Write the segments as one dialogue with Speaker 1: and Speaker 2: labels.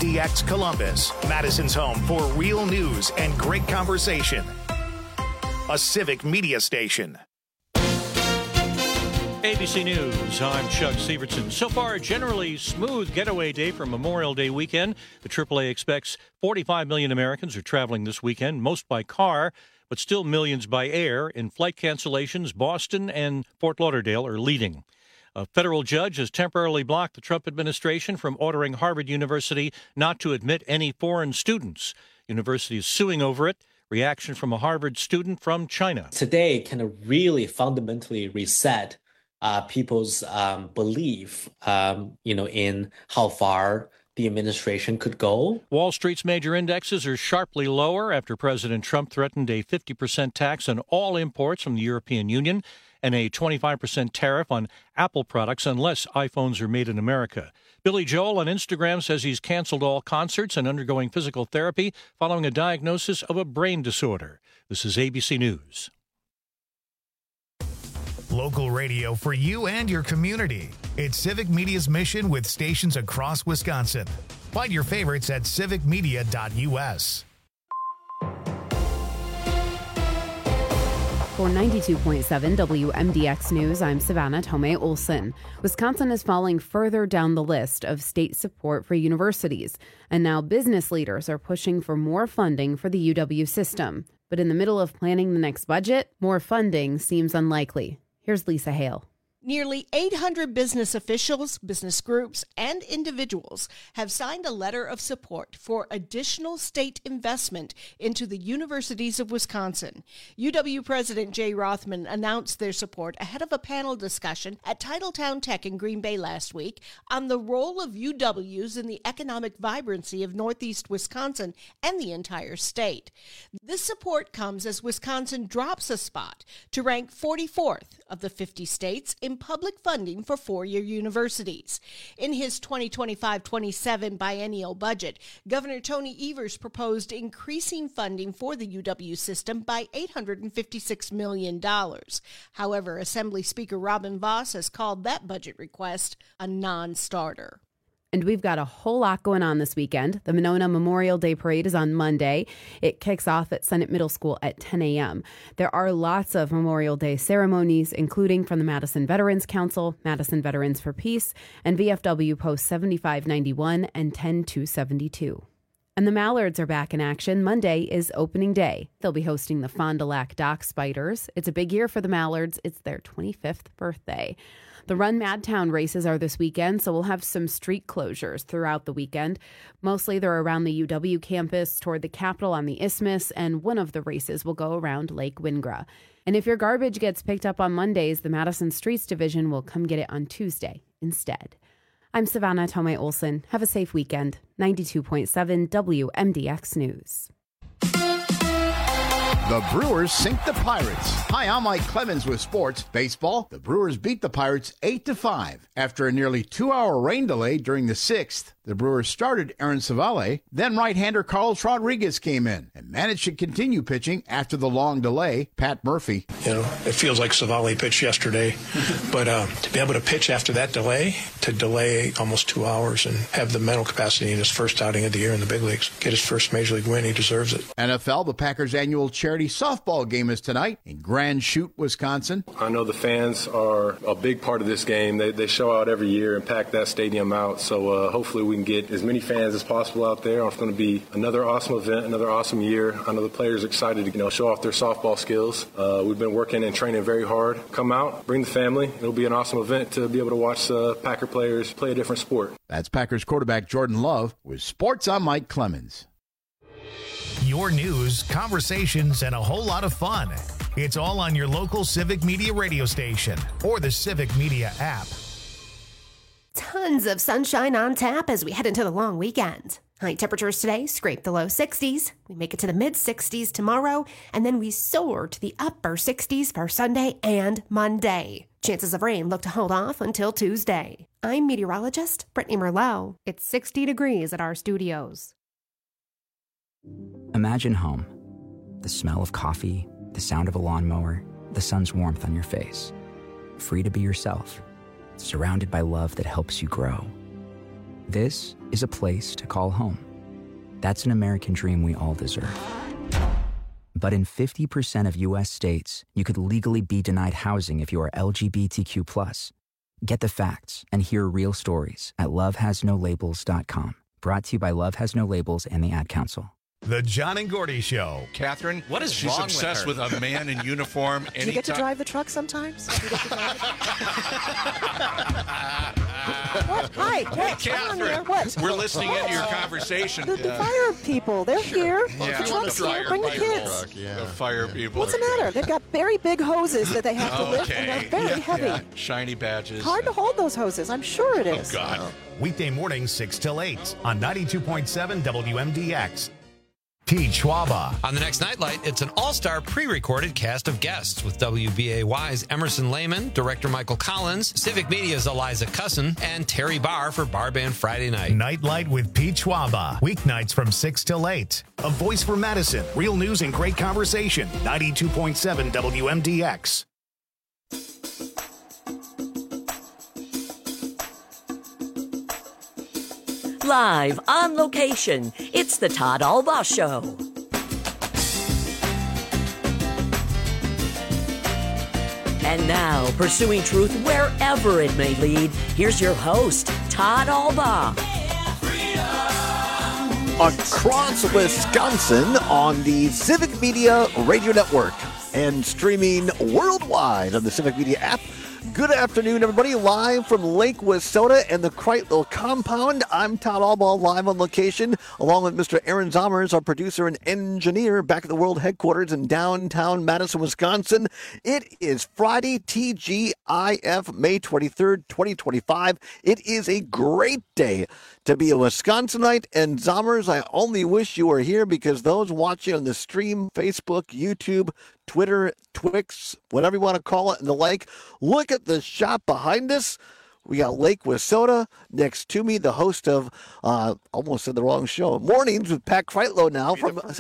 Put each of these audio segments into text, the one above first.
Speaker 1: WMDX Columbus, Madison's home for real news and great conversation. A civic media station.
Speaker 2: ABC News, I'm Chuck Severson. So far, a generally smooth getaway day for Memorial Day weekend. The AAA expects 45 million Americans are traveling this weekend, most by car, but still millions by air. In flight cancellations, Boston and Fort Lauderdale are leading. A federal judge has temporarily blocked the Trump administration from ordering Harvard University not to admit any foreign students. University is suing over it. Reaction from a Harvard student from China.
Speaker 3: Today kind of really fundamentally reset people's belief, in how far the administration could go.
Speaker 2: Wall Street's major indexes are sharply lower after President Trump threatened a 50% tax on all imports from the European Union and a 25% tariff on Apple products unless iPhones are made in America. Billy Joel on Instagram says he's canceled all concerts and undergoing physical therapy following a diagnosis of a brain disorder. This is ABC News.
Speaker 1: Local radio for you and your community. It's Civic Media's mission with stations across Wisconsin. Find your favorites at civicmedia.us.
Speaker 4: For 92.7 WMDX News, I'm Savannah Tomei Olson. Wisconsin is falling further down the list of state support for universities, and now business leaders are pushing for more funding for the UW system. But in the middle of planning the next budget, more funding seems unlikely. Here's Lisa Hale.
Speaker 5: Nearly 800 business officials, business groups, and individuals have signed a letter of support for additional state investment into the universities of Wisconsin. UW President Jay Rothman announced their support ahead of a panel discussion at Titletown Tech in Green Bay last week on the role of UWs in the economic vibrancy of Northeast Wisconsin and the entire state. This support comes as Wisconsin drops a spot to rank 44th of the 50 states in public funding for four-year universities. In his 2025-27 biennial budget, Governor Tony Evers proposed increasing funding for the UW system by $856 million. However, Assembly Speaker Robin Vos has called that budget request a non-starter.
Speaker 4: And we've got a whole lot going on this weekend. The Monona Memorial Day Parade is on Monday. It kicks off at Senate Middle School at 10 a.m. There are lots of Memorial Day ceremonies, including from the Madison Veterans Council, Madison Veterans for Peace, and VFW Post 7591 and 10272. And the Mallards are back in action. Monday is opening day. They'll be hosting the Fond du Lac Dock Spiders. It's a big year for the Mallards. It's their 25th birthday. The Run Madtown races are this weekend, so we'll have some street closures throughout the weekend. Mostly they're around the UW campus, toward the Capitol on the Isthmus, and one of the races will go around Lake Wingra. And if your garbage gets picked up on Mondays, the Madison Streets Division will come get it on Tuesday instead. I'm Savannah Tomei Olson. Have a safe weekend. 92.7 WMDX News.
Speaker 6: The Brewers sink the Pirates. Hi, I'm Mike Clemens with sports. Baseball, the Brewers beat the Pirates 8-5. After a nearly 2-hour rain delay during the 6th, the Brewers started Aaron Savale. Then right-hander Carlos Rodriguez came in and managed to continue pitching after the long delay. Pat Murphy.
Speaker 7: It feels like Savale pitched yesterday, but to be able to pitch after that delay, to delay almost 2 hours and have the mental capacity in his first outing of the year in the big leagues, get his first major league win, he deserves it.
Speaker 6: NFL, the Packers' annual charity softball game is tonight in Grand Chute, Wisconsin.
Speaker 8: I know the fans are a big part of this game. They show out every year and pack that stadium out, so hopefully we can get as many fans as possible out there. It's going to be another awesome event, another awesome year. I know the players are excited to show off their softball skills. We've been working and training very hard. Come out, bring the family. It'll be an awesome event to be able to watch Packer players play a different sport.
Speaker 6: That's Packers quarterback Jordan Love with Sports. I'm Mike Clemens.
Speaker 1: Your news, conversations, and a whole lot of fun. It's all on your local Civic Media radio station or the Civic Media app.
Speaker 9: Tons of sunshine on tap as we head into the long weekend. High temperatures today scrape the low 60s. We make it to the mid 60s tomorrow, and then we soar to the upper 60s for Sunday and Monday. Chances of rain look to hold off until Tuesday. I'm meteorologist Brittany Merlot. It's 60 degrees at our studios.
Speaker 10: Imagine home. The smell of coffee, the sound of a lawnmower, the sun's warmth on your face. Free to be yourself. Surrounded by love that helps you grow. This is a place to call home. That's an American dream we all deserve. But in 50% of U.S. states, you could legally be denied housing if you are LGBTQ+. Get the facts and hear real stories at lovehasnolabels.com. Brought to you by Love Has No Labels and the Ad Council.
Speaker 1: The John and Gordy Show.
Speaker 11: Catherine,
Speaker 12: what is
Speaker 11: she's
Speaker 12: wrong
Speaker 11: obsessed
Speaker 12: with
Speaker 11: with a man in uniform.
Speaker 13: Do you get to drive the truck sometimes? Do you get to drive it? What? Hi,
Speaker 11: Catherine,
Speaker 13: what?
Speaker 11: we're listening into your conversation.
Speaker 13: The fire people, they're here.
Speaker 11: Yeah,
Speaker 13: The truck's here. Bring the kids.
Speaker 11: The fire people.
Speaker 13: What's the matter? They've got very big hoses that they have to lift, and they're very heavy.
Speaker 11: Yeah. Shiny badges.
Speaker 13: Hard to hold those hoses. I'm sure it is.
Speaker 11: Oh, God.
Speaker 1: Weekday mornings 6 till 8 on 92.7 WMDX. Pete Schwaba.
Speaker 12: On the next Nightlight, it's an all-star pre-recorded cast of guests with WBAY's Emerson Lehman, director Michael Collins, Civic Media's Eliza Cussin, and Terry Barr for Bar Band Friday Night.
Speaker 1: Nightlight with Pete Schwaba. Weeknights from 6 till 8. A voice for Madison. Real news and great conversation. 92.7 WMDX.
Speaker 14: Live on location, it's the Todd Albaugh Show. And now, pursuing truth wherever it may lead, here's your host, Todd Albaugh.
Speaker 15: Across Wisconsin on the Civic Media Radio Network and streaming worldwide on the Civic Media app. Good afternoon, everybody. Live from Lake Wissota and the Kreitlow compound. I'm Todd Albaugh, live on location, along with Mr. Aaron Zommers, our producer and engineer, back at the world headquarters in downtown Madison, Wisconsin. It is Friday, TGIF, May 23rd, 2025. It is a great day to be a Wisconsinite, and Zommers, I only wish you were here because those watching on the stream, Facebook, YouTube, Twitter, Twix, whatever you want to call it, and the like, look at the shot behind us. We got Lake Wissota next to me, the host of, almost said the wrong show, Mornings with Pat Kreitlow now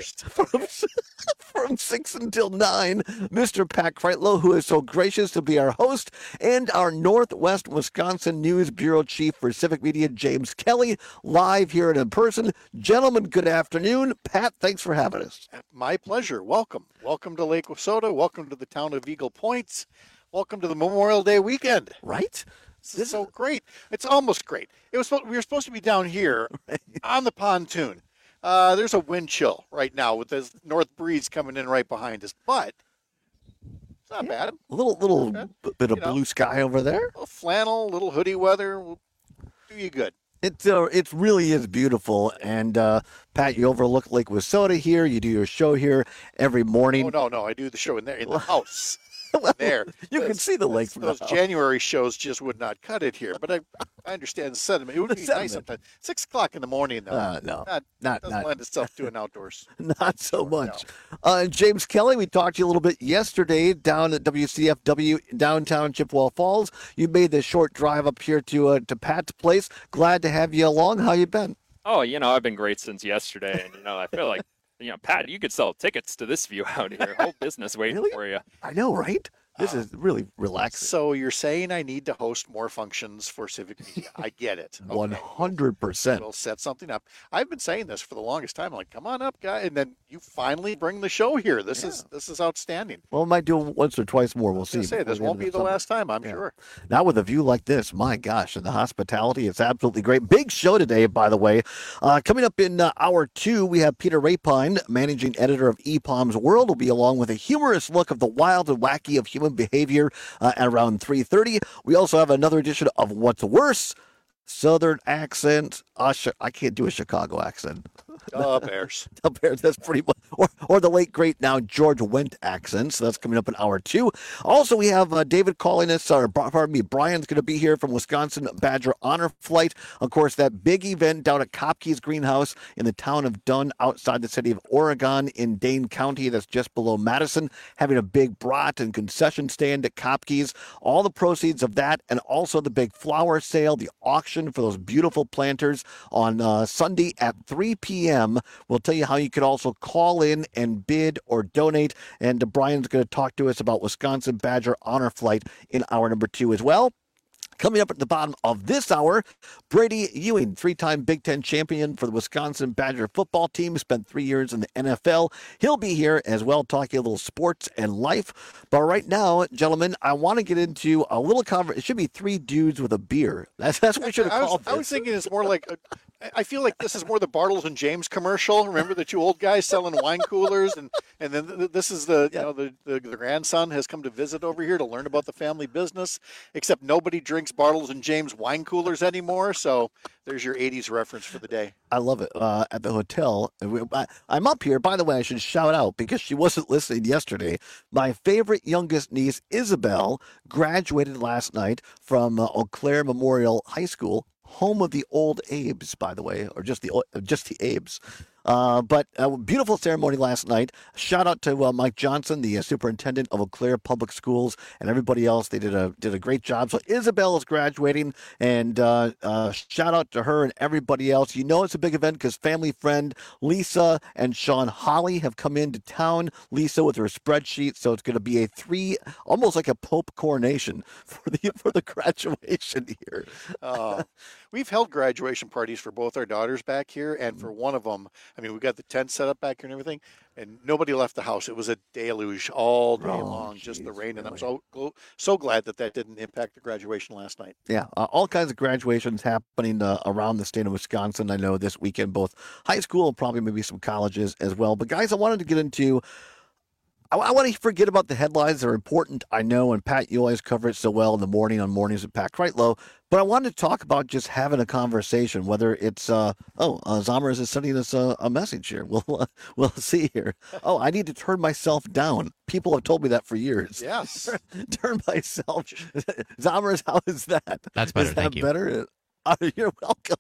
Speaker 15: from 6 until 9. Mr. Pat Kreitlow, who is so gracious to be our host, and our Northwest Wisconsin News Bureau Chief for Civic Media, James Kelly, live here and in person. Gentlemen, good afternoon. Pat, thanks for having us.
Speaker 16: My pleasure. Welcome. Welcome to Lake Wissota. Welcome to the town of Eagle Points. Welcome to the Memorial Day weekend.
Speaker 15: Right?
Speaker 16: This is so great. It's almost great. We were supposed to be down here on the pontoon. There's a wind chill right now with this north breeze coming in right behind us, but it's not bad.
Speaker 15: A little bit of blue sky over there.
Speaker 16: A little flannel, a little hoodie weather will do you good.
Speaker 15: It really is beautiful. And Pat, you overlook Lake Wissota here. You do your show here every morning.
Speaker 16: Oh no, I do the show in the house. There.
Speaker 15: You can see the lake from
Speaker 16: those January shows just would not cut it here. But I understand the sentiment. It would be nice sometimes. 6 o'clock in the morning, though.
Speaker 15: No.
Speaker 16: Doesn't lend itself to an outdoors.
Speaker 15: Not so much. No. James Kelly, we talked to you a little bit yesterday down at WCFW downtown Chippewa Falls. You made the short drive up here to Pat's place. Glad to have you along. How you been?
Speaker 17: Oh, I've been great since yesterday. And, I feel like, Pat, you could sell tickets to this view out here. Whole business waiting for you.
Speaker 15: I know, right? This is really relaxing.
Speaker 16: So you're saying I need to host more functions for Civic Media. I get it. Okay.
Speaker 15: 100%.
Speaker 16: We'll set something up. I've been saying this for the longest time. I'm like, come on up, guy. And then you finally bring the show here. This is outstanding.
Speaker 15: Well, I might do it once or twice more. We'll see.
Speaker 16: This won't be the last time, I'm sure.
Speaker 15: Now with a view like this, my gosh, and the hospitality, it's absolutely great. Big show today, by the way. Coming up in hour 2, we have Peter Rapine, managing editor of EPOM's World, will be along with a humorous look of the wild and wacky of human behavior at around 3:30. We also have another edition of What's Worse, Southern accent. I can't do a Chicago accent.
Speaker 16: Bears.
Speaker 15: Bears, that's pretty much. Or the late, great now George Wendt accent. So that's coming up in hour 2. Also, we have David calling us, Brian's going to be here from Wisconsin Badger Honor Flight. Of course, that big event down at Kopke's Greenhouse in the town of Dunn outside the city of Oregon in Dane County. That's just below Madison. Having a big brat and concession stand at Kopke's. All the proceeds of that and also the big flower sale, the auction for those beautiful planters on Sunday at 3 p.m. We'll tell you how you could also call in and bid or donate. And Brian's going to talk to us about Wisconsin Badger Honor Flight in hour number 2 as well. Coming up at the bottom of this hour, Brady Ewing, 3-time Big Ten champion for the Wisconsin Badger football team, spent 3 years in the NFL. He'll be here as well, talking a little sports and life. But right now, gentlemen, I want to get into a little conversation. It should be 3 dudes with a beer. That's what we should have called this.
Speaker 16: I was thinking it's more like, I feel like this is more the Bartles and James commercial. Remember the 2 old guys selling wine coolers? And then this is the grandson has come to visit over here to learn about the family business, except nobody drinks Bartles and James wine coolers anymore. So there's your 80s reference for the day.
Speaker 15: I love it. At the hotel, I'm up here. By the way, I should shout out because she wasn't listening yesterday. My favorite youngest niece, Isabel, graduated last night from Eau Claire Memorial High School, home of the old Abes, by the way, or just the Abes. But a beautiful ceremony last night. Shout out to Mike Johnson, the superintendent of Eau Claire Public Schools, and everybody else. They did a great job. So Isabel is graduating, and shout out to her and everybody else. You know it's a big event because family friend Lisa and Sean Holly have come into town. Lisa with her spreadsheet, so it's going to be almost like a Pope coronation for the graduation here.
Speaker 16: We've held graduation parties for both our daughters back here, and for one of them, I mean, we got the tent set up back here and everything, and nobody left the house. It was a deluge all day long, just the rain, and I'm so glad that didn't impact the graduation last night.
Speaker 15: Yeah, all kinds of graduations happening around the state of Wisconsin. I know this weekend, both high school and probably maybe some colleges as well. But guys, I wanted to get into. I want to forget about the headlines. They're important, I know, and Pat, you always cover it so well in the morning on Mornings with Pat Kreitlow. But I wanted to talk about just having a conversation, whether it's, Zomers is sending us a message here. We'll see here. Oh, I need to turn myself down. People have told me that for years.
Speaker 16: Yes.
Speaker 15: Turn myself. Zomers, how is that?
Speaker 18: That's better,
Speaker 15: is that
Speaker 18: thank you.
Speaker 15: Better? You're welcome.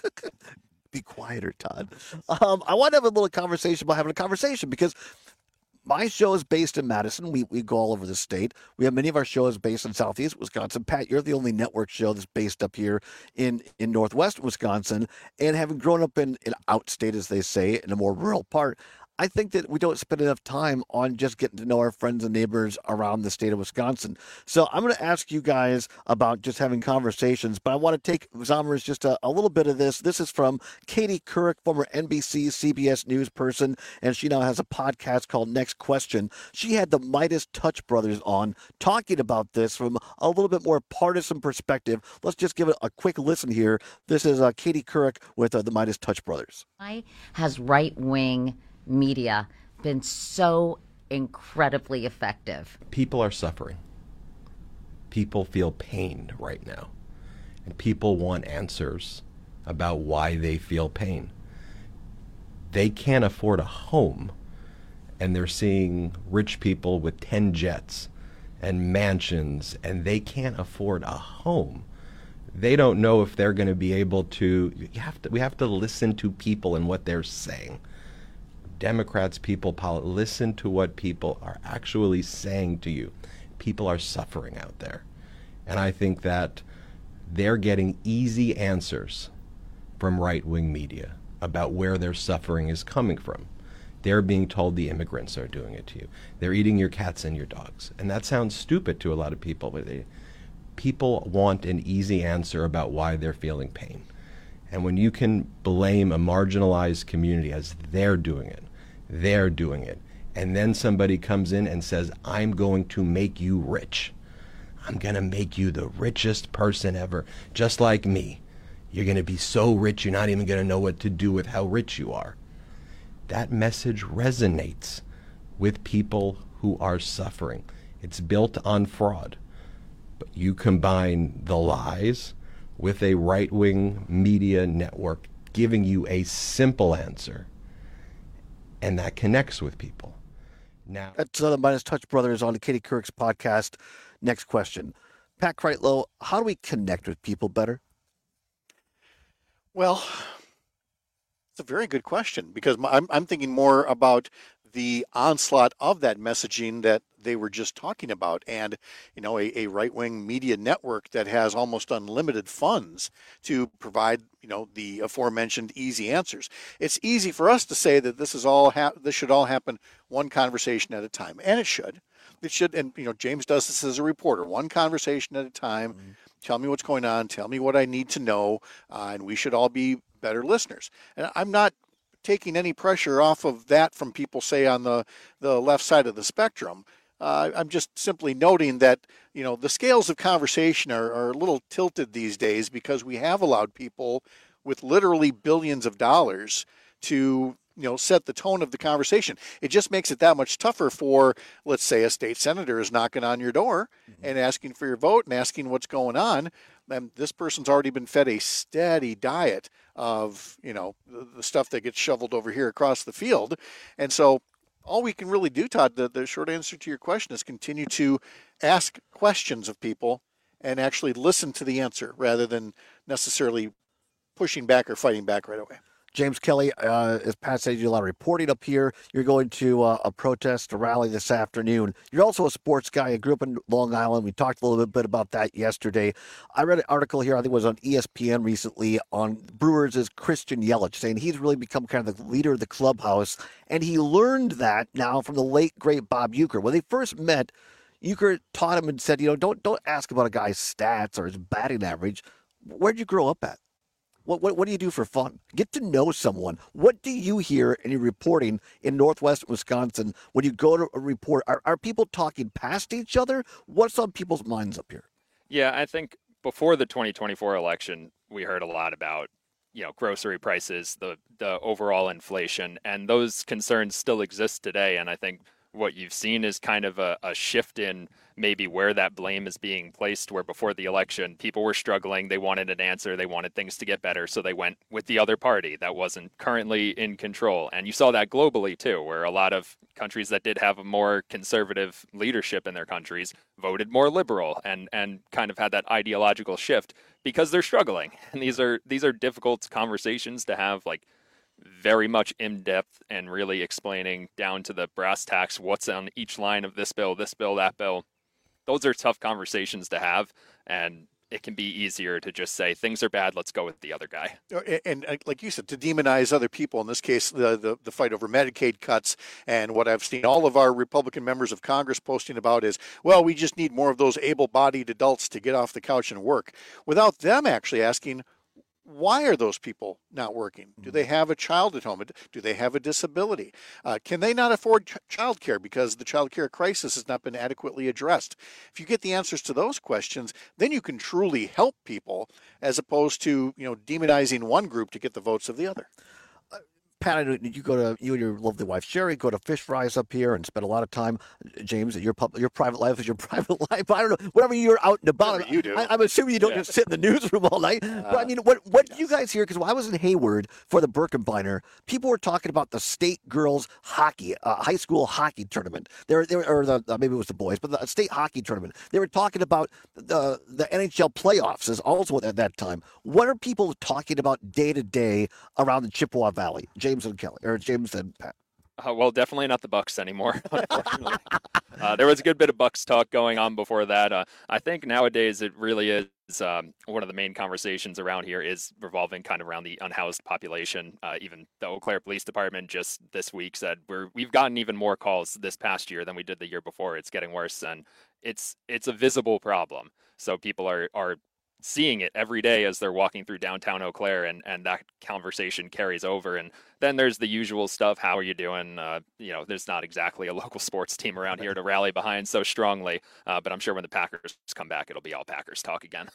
Speaker 15: Be quieter, Todd. I want to have a little conversation about having a conversation because my show is based in Madison. We go all over the state. We have many of our shows based in Southeast Wisconsin. Pat, you're the only network show that's based up here in Northwest Wisconsin. And having grown up in outstate, as they say, in a more rural part, I think that we don't spend enough time on just getting to know our friends and neighbors around the state of Wisconsin. So I'm going to ask you guys about just having conversations, but I want to take, Zomers, just a little bit of this. This is from Katie Couric, former NBC, CBS News person, and she now has a podcast called Next Question. She had the Midas Touch brothers on talking about this from a little bit more partisan perspective. Let's just give it a quick listen here. This is Katie Couric with the Midas Touch brothers.
Speaker 19: Why has right-wing media been so incredibly effective?
Speaker 20: People are suffering. People feel pain right now. And people want answers about why they feel pain. They can't afford a home, and they're seeing rich people with 10 jets and mansions, and they can't afford a home. They don't know if they're going to be able to. We have to listen to people and what they're saying. Democrats, listen to what people are actually saying to you. People are suffering out there. And I think that they're getting easy answers from right-wing media about where their suffering is coming from. They're being told the immigrants are doing it to you. They're eating your cats and your dogs. And that sounds stupid to a lot of people, but people want an easy answer about why they're feeling pain. And when you can blame a marginalized community as they're doing it, and then somebody comes in and says, I'm going to make you rich. I'm going to make you the richest person ever, just like me. You're going to be so rich, you're not even going to know what to do with how rich you are. That message resonates with people who are suffering. It's built on fraud. But you combine the lies with a right-wing media network giving you a simple answer, and that connects with people. Now,
Speaker 15: that's the Midas Touch brothers on the Katie Couric's podcast. Next question. Pat Kreitlow, how do we connect with people better?
Speaker 16: Well, it's a very good question because I'm thinking more about the onslaught of that messaging that they were just talking about, and a right-wing media network that has almost unlimited funds to provide the aforementioned easy answers. It's easy for us to say that this should all happen one conversation at a time, and it should. And James does this as a reporter, one conversation at a time. Tell me what's going on. Tell me what I need to know, and we should all be better listeners. And I'm not taking any pressure off of that from people, say, on the left side of the spectrum. I'm just simply noting that, the scales of conversation are a little tilted these days because we have allowed people with literally billions of dollars to set the tone of the conversation. It just makes it that much tougher for, let's say, a state senator is knocking on your door and asking for your vote and asking what's going on. And this person's already been fed a steady diet of, the stuff that gets shoveled over here across the field. And so all we can really do, Todd, the short answer to your question is continue to ask questions of people and actually listen to the answer rather than necessarily pushing back or fighting back right away.
Speaker 15: James Kelly, as Pat said, you do a lot of reporting up here. You're going to a protest, a rally this afternoon. You're also a sports guy. You grew up in Long Island. We talked a little bit about that yesterday. I read an article here, I think it was on ESPN recently, on Brewers' Christian Yelich, saying he's really become kind of the leader of the clubhouse. And he learned that now from the late, great Bob Uecker. When they first met, Uecker taught him and said, don't ask about a guy's stats or his batting average. Where'd you grow up at? What do you do for fun? Get to know someone. What do you hear in your reporting in Northwest Wisconsin when you go to a report? Are people talking past each other? What's on people's minds up here?
Speaker 17: Yeah, I think before the 2024 election, we heard a lot about, grocery prices, the overall inflation, and those concerns still exist today. And I think what you've seen is kind of a shift in maybe where that blame is being placed, where before the election, people were struggling. They wanted an answer. They wanted things to get better. So they went with the other party that wasn't currently in control. And you saw that globally, too, where a lot of countries that did have a more conservative leadership in their countries voted more liberal and kind of had that ideological shift because they're struggling. And these are difficult conversations to have, like, very much in depth and really explaining down to the brass tacks what's on each line of this bill, that bill. Those are tough conversations to have, and it can be easier to just say things are bad, let's go with the other guy.
Speaker 16: And like you said, to demonize other people, in this case, the fight over Medicaid cuts, and what I've seen all of our Republican members of Congress posting about is, well, we just need more of those able-bodied adults to get off the couch and work, without them actually asking, why are those people not working? Do they have a child at home? Do they have a disability? Can they not afford child care because the child care crisis has not been adequately addressed? If you get the answers to those questions, then you can truly help people as opposed to, demonizing one group to get the votes of the other.
Speaker 15: Pat, I know you and your lovely wife Sherry go to fish fries up here and spend a lot of time. James, your private life is your private life. I don't know, whatever you're out and about.
Speaker 16: Whatever you do.
Speaker 15: I'm assuming you don't just sit in the newsroom all night. But I mean, what do you guys hear? Because when I was in Hayward for the Birkenbeiner, people were talking about the state girls hockey, high school hockey tournament. Maybe it was the boys, but the state hockey tournament. They were talking about the NHL playoffs is also at that time. What are people talking about day to day around the Chippewa Valley? James and Pat.
Speaker 17: Well, definitely not the Bucks anymore, unfortunately. There was a good bit of Bucks talk going on before that. I think nowadays it really is one of the main conversations around here is revolving kind of around the unhoused population. Even the Eau Claire Police Department just this week said we've gotten even more calls this past year than we did the year before. It's getting worse, and it's a visible problem. So people are seeing it every day as they're walking through downtown Eau Claire, and that conversation carries over. And then there's the usual stuff. How are you doing? There's not exactly a local sports team around here to rally behind so strongly. But I'm sure when the Packers come back, it'll be all Packers talk again.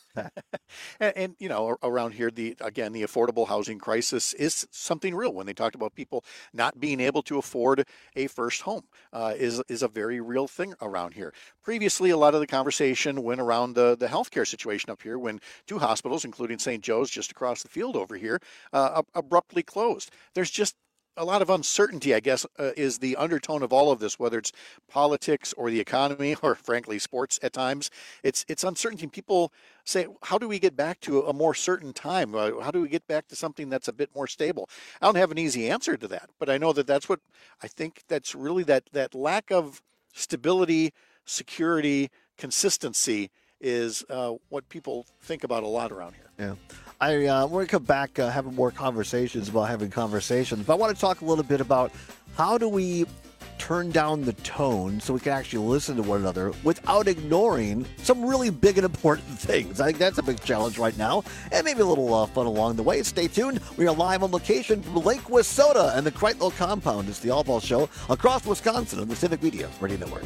Speaker 16: and around here, the affordable housing crisis is something real. When they talked about people not being able to afford a first home, is a very real thing around here. Previously, a lot of the conversation went around the healthcare situation up here when two hospitals, including St. Joe's just across the field over here, abruptly closed. There's just a lot of uncertainty, I guess, is the undertone of all of this, whether it's politics or the economy or, frankly, sports at times. It's uncertainty. People say, how do we get back to a more certain time? How do we get back to something that's a bit more stable? I don't have an easy answer to that, but I know that's what I think that's really that lack of stability, security, consistency is what people think about a lot around here.
Speaker 15: Yeah. We're going to come back having more conversations about having conversations. But I want to talk a little bit about how do we turn down the tone so we can actually listen to one another without ignoring some really big and important things. I think that's a big challenge right now, and maybe a little fun along the way. Stay tuned. We are live on location from Lake Wissota and the Kreitlow compound. It's the All Ball Show across Wisconsin on the Civic Media Radio Network.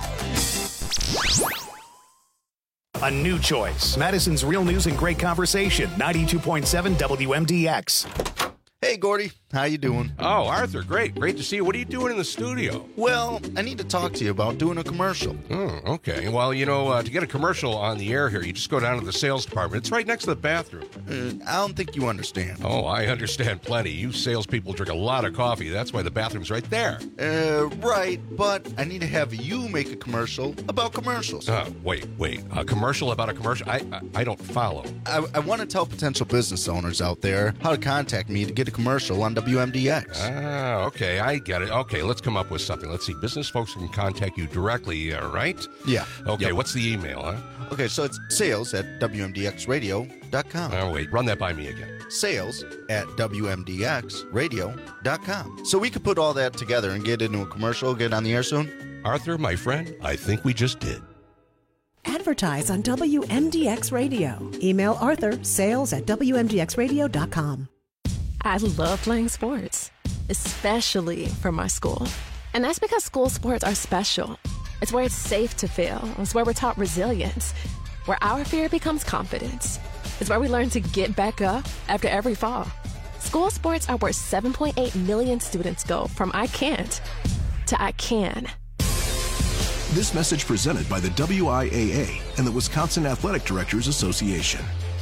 Speaker 1: A new choice. Madison's Real News and Great Conversation. 92.7 WMDX.
Speaker 18: Hey, Gordy. How you doing?
Speaker 21: Oh, Arthur, great. Great to see you. What are you doing in the studio?
Speaker 18: Well, I need to talk to you about doing a commercial.
Speaker 21: Oh, okay. Well, to get a commercial on the air here, you just go down to the sales department. It's right next to the bathroom.
Speaker 18: I don't think you understand.
Speaker 21: Oh, I understand plenty. You salespeople drink a lot of coffee. That's why the bathroom's right there.
Speaker 18: Right, but I need to have you make a commercial about commercials.
Speaker 21: Wait. A commercial about a commercial? I don't follow.
Speaker 18: I want to tell potential business owners out there how to contact me to get a commercial on WMDX.
Speaker 21: Okay, I get it. Okay, let's come up with something. Let's see. Business folks can contact you directly, right?
Speaker 18: Yeah.
Speaker 21: Okay,
Speaker 18: Yep.
Speaker 21: What's the email, huh?
Speaker 18: Okay, so it's sales@WMDXradio.com.
Speaker 21: Oh, wait, run that by me again.
Speaker 18: Sales@WMDXradio.com. So we could put all that together and get into a commercial, get on the air soon?
Speaker 21: Arthur, my friend, I think we just did.
Speaker 22: Advertise on WMDX Radio. Email Arthur, sales@WMDXradio.com.
Speaker 23: I love playing sports, especially for my school. And that's because school sports are special. It's where it's safe to fail. It's where we're taught resilience, where our fear becomes confidence. It's where we learn to get back up after every fall. School sports are where 7.8 million students go from I can't to I can.
Speaker 24: This message presented by the WIAA and the Wisconsin Athletic Directors Association.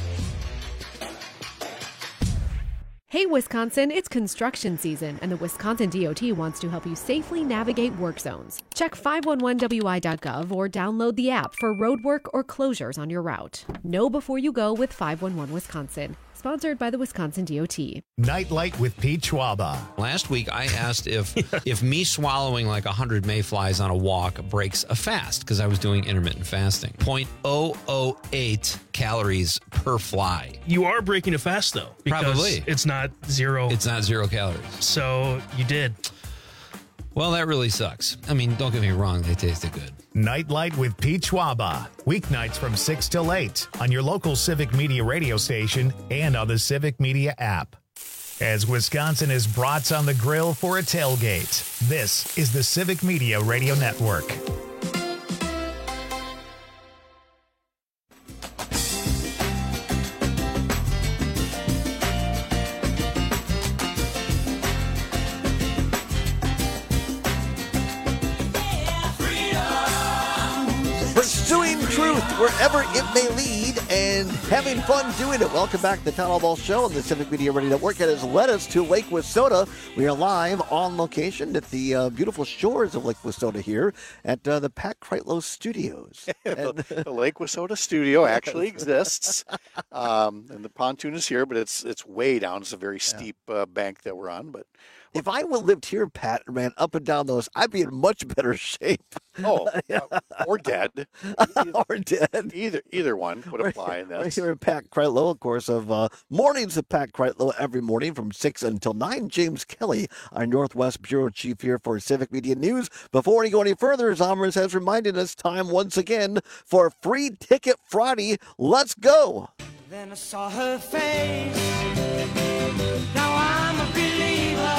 Speaker 4: Hey Wisconsin, it's construction season, and the Wisconsin DOT wants to help you safely navigate work zones. Check 511wi.gov or download the app for road work or closures on your route. Know before you go with 511 Wisconsin. Sponsored by the Wisconsin DOT.
Speaker 1: Nightlight with Pete Schwaba.
Speaker 12: Last week, I asked if me swallowing like 100 mayflies on a walk breaks a fast, because I was doing intermittent fasting. 0.008 calories per fly.
Speaker 25: You are breaking a fast, though. Because
Speaker 12: Probably.
Speaker 25: it's not zero.
Speaker 12: It's not 0 calories.
Speaker 25: So you did.
Speaker 12: Well, that really sucks. I mean, don't get me wrong, they tasted good.
Speaker 1: Nightlight with Pete Schwaba. Weeknights from 6 till 8 on your local Civic Media radio station and on the Civic Media app. As Wisconsin is brats on the grill for a tailgate, this is the Civic Media Radio Network.
Speaker 15: Pursuing truth wherever it may lead and having fun doing it. Welcome back to the Town Hall Ball Show on the Civic Media Radio Network. It has led us to Lake Wissota. We are live on location at the beautiful shores of Lake Wissota here at the Pat Kreitlow Studios.
Speaker 16: The Lake Wissota studio actually exists, and the pontoon is here, but it's way down. It's a very steep bank that we're on, but.
Speaker 15: If I would have lived here, Pat, and ran up and down those, I'd be in much better shape.
Speaker 16: Oh, or dead.
Speaker 15: Or dead.
Speaker 16: Either one would apply in
Speaker 15: Right
Speaker 16: this.
Speaker 15: here at Pat Kreitlow, of course, of Mornings of Pat Kreitlow every morning from 6 until 9. James Kelly, our Northwest Bureau Chief here for Civic Media News. Before we go any further, Zomers has reminded us time once again for Free Ticket Friday. Let's go.
Speaker 26: Then I saw her face. Now I'm a believer.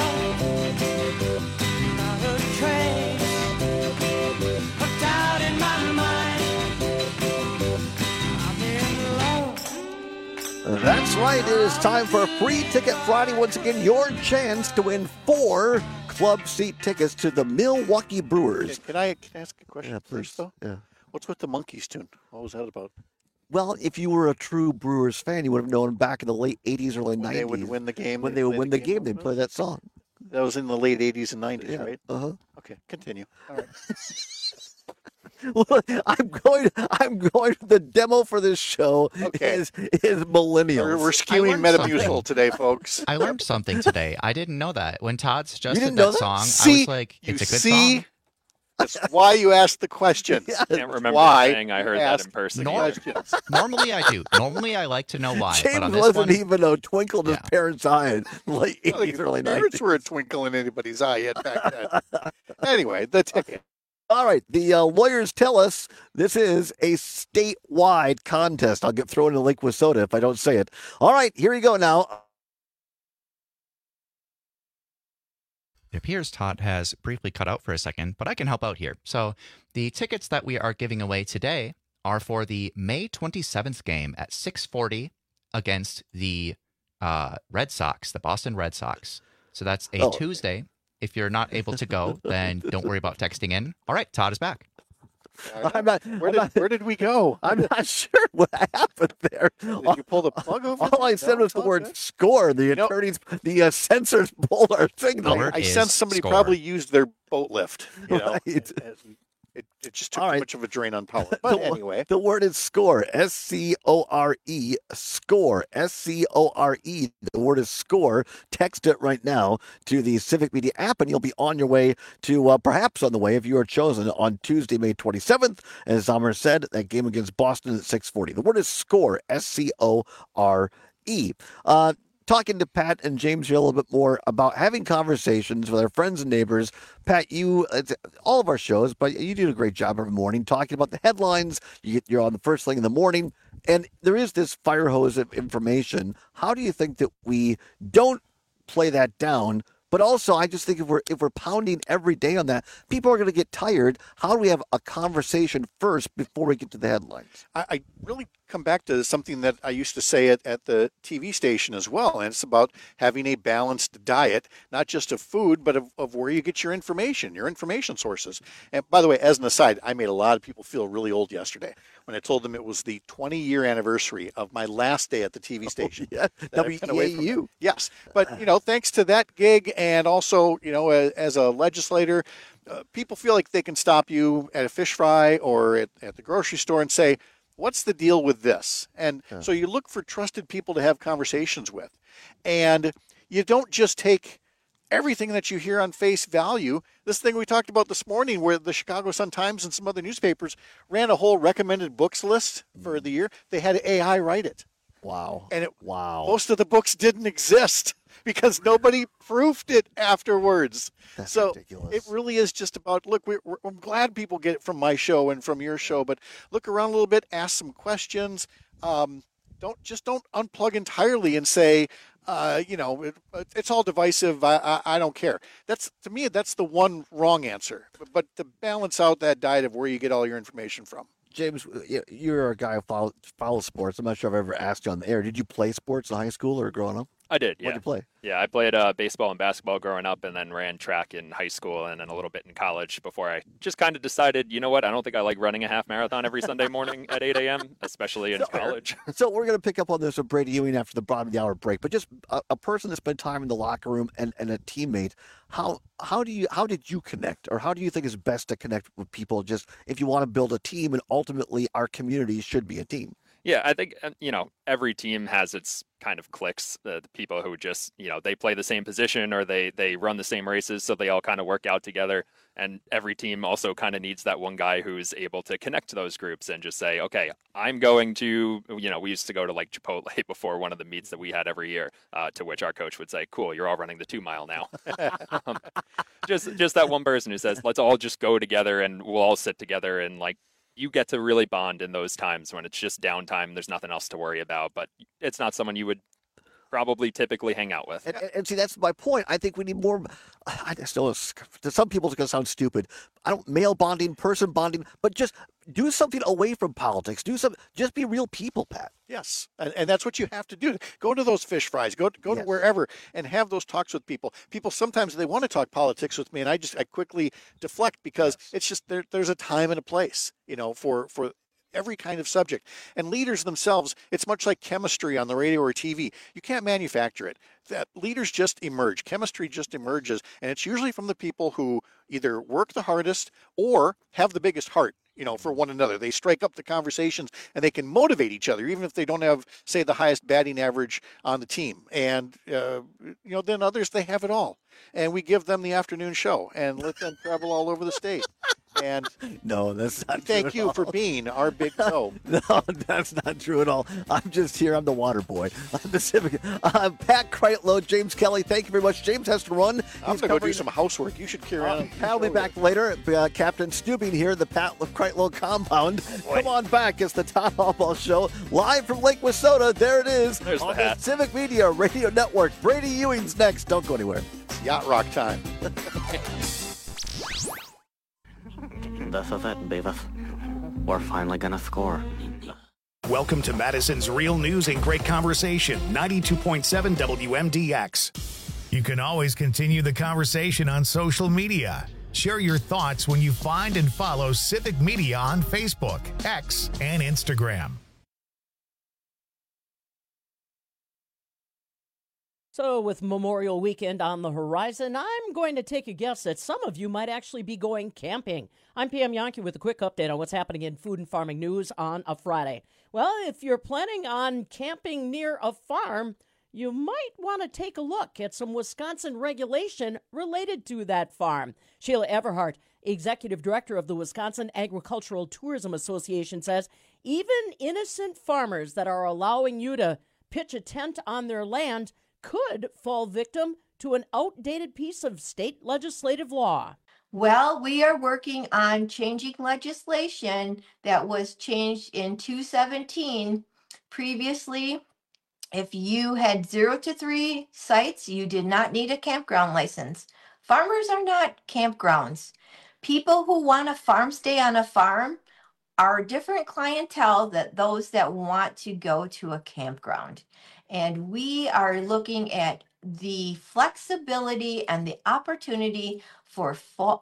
Speaker 26: Not a trace of doubt in my mind. I'm in love.
Speaker 15: That's right. It is time for Free Ticket Friday. Once again, your chance to win 4 club seat tickets to the Milwaukee Brewers.
Speaker 16: Can I ask a question
Speaker 15: please.
Speaker 16: first, though?
Speaker 15: Yeah.
Speaker 16: What's with the Monkeys tune? What was that about?
Speaker 15: Well, if you were a true Brewers fan, you would have known back in the late 80s, early 90s.
Speaker 16: When they would win the game.
Speaker 15: When they would win the game, they'd play that song.
Speaker 16: That was in the late 80s and 90s,
Speaker 15: Yeah,
Speaker 16: right?
Speaker 15: uh-huh.
Speaker 16: Okay, continue. All right.
Speaker 15: Well, I'm going. The demo for this show is millennials.
Speaker 16: We're skewing Metamucil today, folks.
Speaker 27: I learned something today. I didn't know that. When Todd suggested
Speaker 15: didn't know
Speaker 27: that
Speaker 15: that?
Speaker 27: song,
Speaker 15: See?
Speaker 27: I was like, it's a good
Speaker 16: See?
Speaker 27: song.
Speaker 16: That's why you asked the questions.
Speaker 17: Can't remember
Speaker 16: why
Speaker 17: saying I heard that in person.
Speaker 2: Normally I do. Normally I like to know why. but
Speaker 15: James
Speaker 2: on this
Speaker 15: wasn't
Speaker 2: one,
Speaker 15: even a twinkle in his parents' eye in late 80s, early 90s.
Speaker 16: Parents were a twinkle in anybody's eye yet back then. Anyway, the ticket.
Speaker 15: All right, the lawyers tell us this is a statewide contest. I'll get thrown in Lake Wissota if I don't say it. All right, here you go now.
Speaker 2: it appears Todd has briefly cut out for a second, but I can help out here. So the tickets that we are giving away today are for the May 27th game at 6:40 against the Red Sox, the Boston Red Sox. So that's a Tuesday. If you're not able to go, then don't worry about texting in. All right, Todd is back.
Speaker 16: Where did we go?
Speaker 15: I'm not sure what happened there.
Speaker 16: Did you pull the plug over?
Speaker 15: All I said was the word score. The attorneys, the censors pulled our signal.
Speaker 16: I sense somebody probably used their boat lift. You know, it just took too much of a drain on power. But anyway.
Speaker 15: The word is score. S-C-O-R-E. Score. S-C-O-R-E. The word is score. Text it right now to the Civic Media app, and you'll be on your way to, perhaps on the way, if you are chosen, on Tuesday, May 27th. As Zomer said, that game against Boston at 6:40. The word is score. S-C-O-R-E. Talking to Pat and James here a little bit more about having conversations with our friends and neighbors. Pat, you, all of our shows, but you do a great job every morning talking about the headlines. You're on the first thing in the morning, and there is this fire hose of information. How do you think that we don't play that down? But also, I just think if we're pounding every day on that, people are going to get tired. How do we have a conversation first before we get to the headlines?
Speaker 16: I really come back to something that I used to say at the TV station as well, and it's about having a balanced diet, not just of food, but of where you get your information sources. And by the way, as an aside, I made a lot of people feel really old yesterday when I told them it was the 20-year anniversary of my last day at the TV station.
Speaker 15: Yeah, WEAU.
Speaker 16: Yes, but thanks to that gig, and also as a legislator, people feel like they can stop you at a fish fry or at the grocery store and say, what's the deal with this? And so you look for trusted people to have conversations with. And you don't just take everything that you hear on face value. This thing we talked about this morning, where the Chicago Sun-Times and some other newspapers ran a whole recommended books list for the year. They had AI write it.
Speaker 15: Wow.
Speaker 16: And most of the books didn't exist because nobody proofed it afterwards.
Speaker 15: That's
Speaker 16: so
Speaker 15: ridiculous.
Speaker 16: It really is just about, look, I'm glad people get it from my show and from your show, but look around a little bit, ask some questions. Don't unplug entirely and say, it's all divisive. I don't care. To me, that's the one wrong answer. But to balance out that diet of where you get all your information from.
Speaker 15: James, you're a guy who follows sports. I'm not sure I've ever asked you on the air. Did you play sports in high school or growing up?
Speaker 17: I did, yeah.
Speaker 15: What did you play?
Speaker 17: Yeah, I played baseball and basketball growing up, and then ran track in high school and then a little bit in college before I just kind of decided, you know what, I don't think I like running a half marathon every Sunday morning at 8 a.m., especially in college.
Speaker 15: So we're going to pick up on this with Brady Ewing after the bottom of the hour break, but just a person that spent time in the locker room and a teammate, how did you connect, or how do you think is best to connect with people just if you want to build a team, and ultimately our community should be a team?
Speaker 17: Yeah, I think, every team has its kind of cliques, the people who just, they play the same position or they run the same races, so they all kind of work out together. And every team also kind of needs that one guy who's able to connect to those groups and just say, okay, I'm going to, we used to go to like Chipotle before one of the meets that we had every year, to which our coach would say, cool, you're all running the 2 mile now. Just that one person who says, let's all just go together and we'll all sit together and you get to really bond in those times when it's just downtime. There's nothing else to worry about, but it's not someone you would probably typically hang out with.
Speaker 15: And see, that's my point. I think we need more. I just know to some people it's going to sound stupid. Male bonding, person bonding, but just do something away from politics. Just be real people, Pat.
Speaker 16: Yes, and that's what you have to do. Go to those fish fries. Go to wherever and have those talks with people. People sometimes they want to talk politics with me, and I quickly deflect because it's just there's a time and a place, for every kind of subject. And leaders themselves, it's much like chemistry on the radio or TV. You can't manufacture it. That leaders just emerge. Chemistry just emerges, and it's usually from the people who either work the hardest or have the biggest heart, for one another. They strike up the conversations and they can motivate each other, even if they don't have, say, the highest batting average on the team. And, then others, they have it all. And we give them the afternoon show and let them travel all over the state. And
Speaker 15: no, that's not true.
Speaker 16: Thank
Speaker 15: at
Speaker 16: you
Speaker 15: all.
Speaker 16: for being our big toe.
Speaker 15: No, that's not true at all. I'm just here. I'm the water boy. I'm the Civic. Pat Kreitlow, James Kelly, thank you very much. James has to run.
Speaker 16: I'm going to go do some housework. You should carry on.
Speaker 15: Pat will be back later. Captain Stubing here at the Pat Kreitlow compound. Come on back. It's the Todd Harbaugh Show, live from Lake Wissota. There it is.
Speaker 16: There's
Speaker 15: on
Speaker 16: the hat.
Speaker 15: Civic Media Radio Network. Brady Ewing's next. Don't go anywhere.
Speaker 16: It's yacht rock time.
Speaker 3: This is it, Beavis. We're finally gonna score.
Speaker 1: Welcome to Madison's Real News and Great Conversation, 92.7 WMDX. You can always continue the conversation on social media. Share your thoughts when you find and follow Civic Media on Facebook, X, and Instagram.
Speaker 5: So with Memorial Weekend on the horizon, I'm going to take a guess that some of you might actually be going camping. I'm Pam Yankee with a quick update on what's happening in food and farming news on a Friday. Well, if you're planning on camping near a farm, you might want to take a look at some Wisconsin regulation related to that farm. Sheila Everhart, Executive Director of the Wisconsin Agricultural Tourism Association, says even innocent farmers that are allowing you to pitch a tent on their land could fall victim to an outdated piece of state legislative law.
Speaker 6: Well, we are working on changing legislation that was changed in 2017. Previously, if you had 0 to 3 sites, you did not need a campground license. Farmers are not campgrounds. People who want a farm stay on a farm are a different clientele than those that want to go to a campground. And we are looking at the flexibility and the opportunity for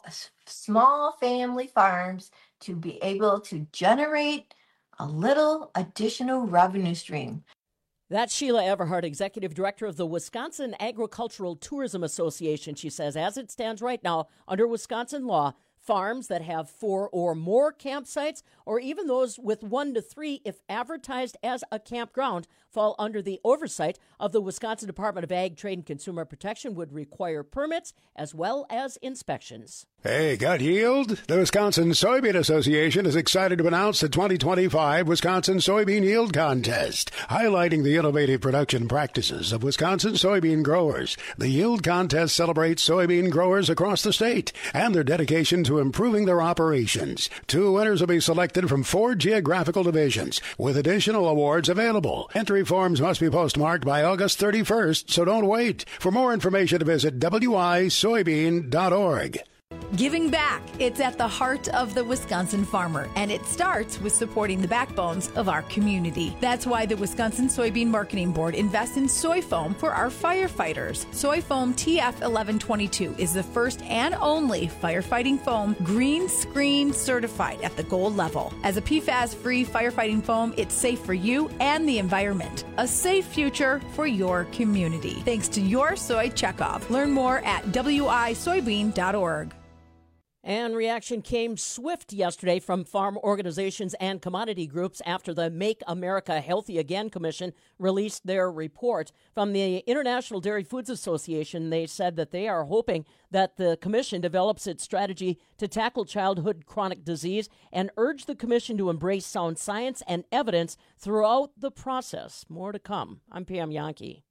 Speaker 6: small family farms to be able to generate a little additional revenue stream.
Speaker 5: That's Sheila Everhart, Executive Director of the Wisconsin Agricultural Tourism Association. She says, as it stands right now, under Wisconsin law, farms that have 4 or more campsites, or even those with 1 to 3, if advertised as a campground, fall under the oversight of the Wisconsin Department of Ag, Trade, and Consumer Protection, would require permits as well as inspections.
Speaker 7: Hey, got yield? The Wisconsin Soybean Association is excited to announce the 2025 Wisconsin Soybean Yield Contest, highlighting the innovative production practices of Wisconsin soybean growers. The Yield Contest celebrates soybean growers across the state and their dedication to improving their operations. 2 winners will be selected from 4 geographical divisions, with additional awards available. Entry forms must be postmarked by August 31st, so don't wait. For more information, visit wisoybean.org.
Speaker 8: Giving back. It's at the heart of the Wisconsin farmer, and it starts with supporting the backbones of our community. That's why the Wisconsin Soybean Marketing Board invests in soy foam for our firefighters. Soy foam TF1122 is the first and only firefighting foam green screen certified at the gold level. As a PFAS-free firefighting foam, it's safe for you and the environment. A safe future for your community. Thanks to your soy checkoff. Learn more at wisoybean.org.
Speaker 5: And reaction came swift yesterday from farm organizations and commodity groups after the Make America Healthy Again Commission released their report. From the International Dairy Foods Association, they said that they are hoping that the commission develops its strategy to tackle childhood chronic disease and urge the commission to embrace sound science and evidence throughout the process. More to come. I'm Pam Yankee.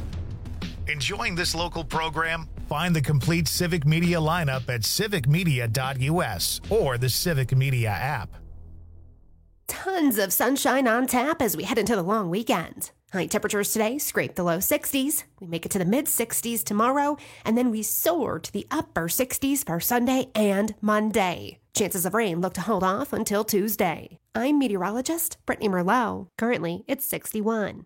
Speaker 1: Enjoying this local program? Find the complete Civic Media lineup at civicmedia.us or the Civic Media app.
Speaker 9: Tons of sunshine on tap as we head into the long weekend. High temperatures today scrape the low 60s. We make it to the mid 60s tomorrow, and then we soar to the upper 60s for Sunday and Monday. Chances of rain look to hold off until Tuesday. I'm meteorologist Brittany Merlot. Currently, it's 61.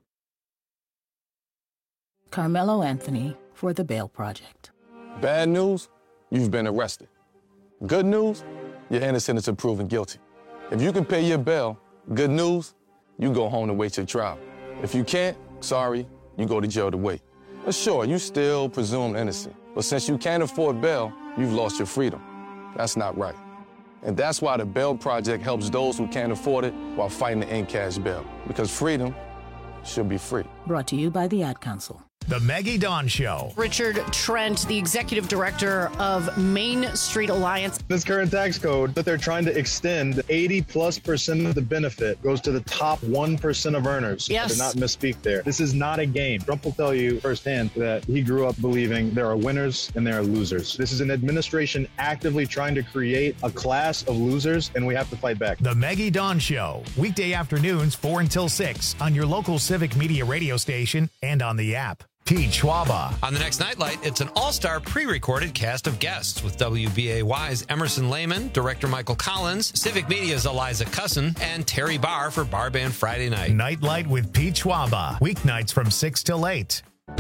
Speaker 27: Carmelo Anthony for the Bail Project.
Speaker 28: Bad news, you've been arrested. Good news, you're innocent until proven guilty. If you can pay your bail, good news, you go home to wait your trial. If you can't, sorry, you go to jail to wait. But sure, you still presumed innocent. But since you can't afford bail, you've lost your freedom. That's not right. And that's why the Bail Project helps those who can't afford it while fighting to end cash bail. Because freedom should be free.
Speaker 27: Brought to you by the Ad Council.
Speaker 1: The Maggie Dawn Show.
Speaker 10: Richard Trent, the executive director of Main Street Alliance.
Speaker 11: This current tax code that they're trying to extend, 80+% of the benefit goes to the top 1% of earners.
Speaker 10: Yes.
Speaker 11: I did not misspeak there. This is not a game. Trump will tell you firsthand that he grew up believing there are winners and there are losers. This is an administration actively trying to create a class of losers, and we have to fight back.
Speaker 1: The Maggie Dawn Show. Weekday afternoons 4 until 6 on your local Civic Media radio station and on the app. Pete Schwaba.
Speaker 12: On the next Nightlight, it's an all-star pre-recorded cast of guests with WBAY's Emerson Lehman, director Michael Collins, Civic Media's Eliza Cussin, and Terry Barr for Bar Band Friday Night.
Speaker 1: Nightlight with Pete Schwaba. Weeknights from 6 till 8.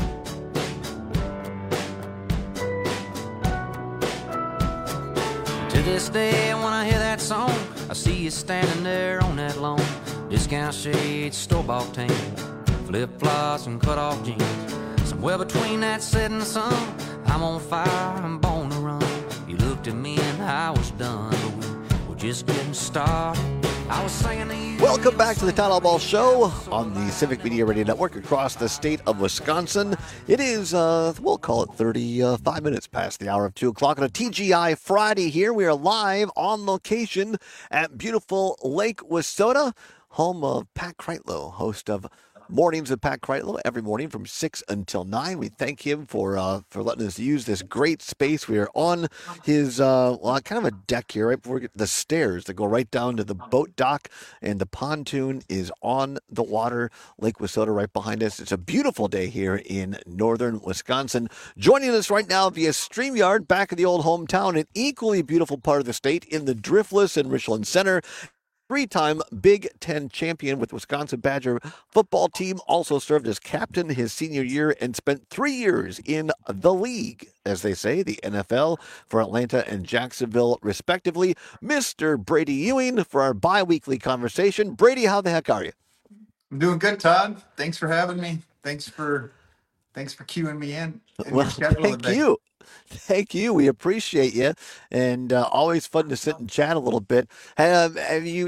Speaker 26: To this day, when I hear that song, I see you standing there on that lawn. Discount shades, store-bought tan, flip-flops and cut-off jeans. Somewhere between that setting sun, I'm on fire, I'm born to run. You looked at me and I was done, but we're just getting started. I was singing to you.
Speaker 15: Welcome back to the Town Hall Ball Show on the Civic Media Radio Network across the state of Wisconsin. It is, we'll call it 35 minutes past the hour of 2 o'clock on a TGI Friday here. We are live on location at beautiful Lake Wissota, home of Pat Kreitlow, host of Mornings with Pat Kreitlow every morning from 6 until 9. We thank him for letting us use this great space. We are on his, kind of a deck here, right before we get the stairs that go right down to the boat dock, and the pontoon is on the water, Lake Wissota right behind us. It's a beautiful day here in northern Wisconsin. Joining us right now via StreamYard, back in the old hometown, an equally beautiful part of the state in the Driftless and Richland Center. Three-time Big Ten champion with Wisconsin Badger football team, also served as captain his senior year and spent 3 years in the league, as they say, the NFL, for Atlanta and Jacksonville, respectively. Mr. Brady Ewing for our bi-weekly conversation. Brady, how the heck are you?
Speaker 13: I'm doing good, Todd. Thanks for having me. Thanks for queuing me in.
Speaker 15: Well, thank you. Thank you. We appreciate you, and always fun to sit and chat a little bit. Have you,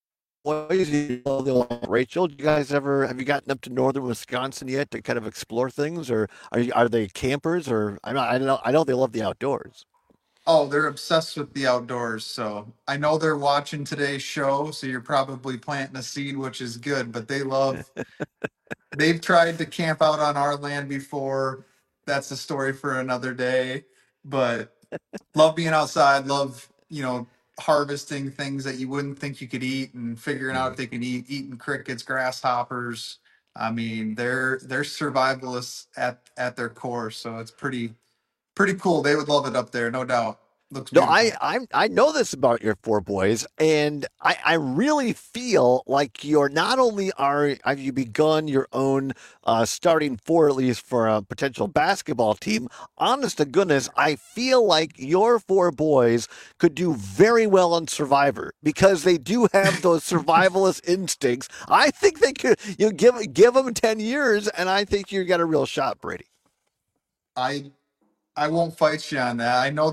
Speaker 15: Rachel, have you gotten up to northern Wisconsin yet to kind of explore things, or are they campers? Or I know they love the outdoors.
Speaker 13: Oh, they're obsessed with the outdoors. So I know they're watching today's show. So you're probably planting a seed, which is good. But they love. They've tried to camp out on our land before. That's a story for another day, but love being outside, love, harvesting things that you wouldn't think you could eat and figuring out if they can eating crickets, grasshoppers. I mean, they're survivalists at their core. So it's pretty cool. They would love it up there. No doubt. Looks
Speaker 15: No,
Speaker 13: beautiful.
Speaker 15: I know this about your four boys, and I really feel like you're not only have you begun your own starting four, at least for a potential basketball team. Honest to goodness, I feel like your four boys could do very well on Survivor because they do have those survivalist instincts. I think they could. You give them 10 years, and I think you got a real shot, Brady.
Speaker 13: I won't fight you on that. I know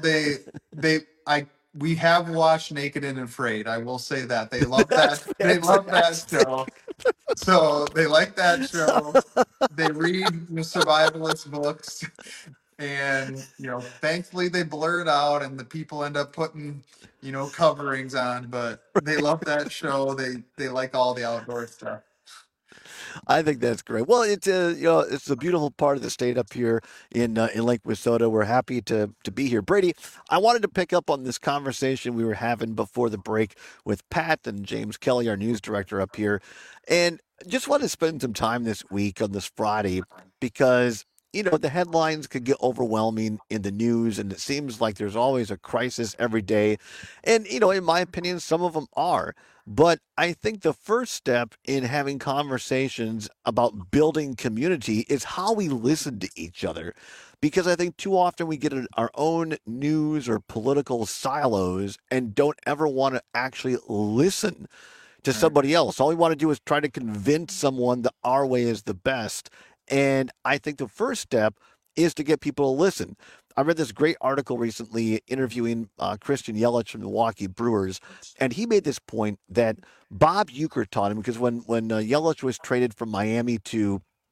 Speaker 13: we have watched Naked and Afraid. I will say that. They love that. They love that show. So they like that show. They read the survivalist books. And, thankfully they blur it out and the people end up putting, coverings on. But they love that show. They like all the outdoor stuff.
Speaker 15: I think that's great. Well, it's a beautiful part of the state up here in Lake Wissota. We're happy to be here. Brady, I wanted to pick up on this conversation we were having before the break with Pat and James Kelly, our news director up here, and just want to spend some time this week on this Friday because the headlines could get overwhelming in the news, and it seems like there's always a crisis every day. And, in my opinion, some of them are. But I think the first step in having conversations about building community is how we listen to each other. Because I think too often we get in our own news or political silos and don't ever want to actually listen to somebody else. All we want to do is try to convince someone that our way is the best. And I think the first step is to get people to listen. I read this great article recently interviewing Christian Yelich from the Milwaukee Brewers, and he made this point that Bob Uecker taught him because when Yelich was traded from Miami to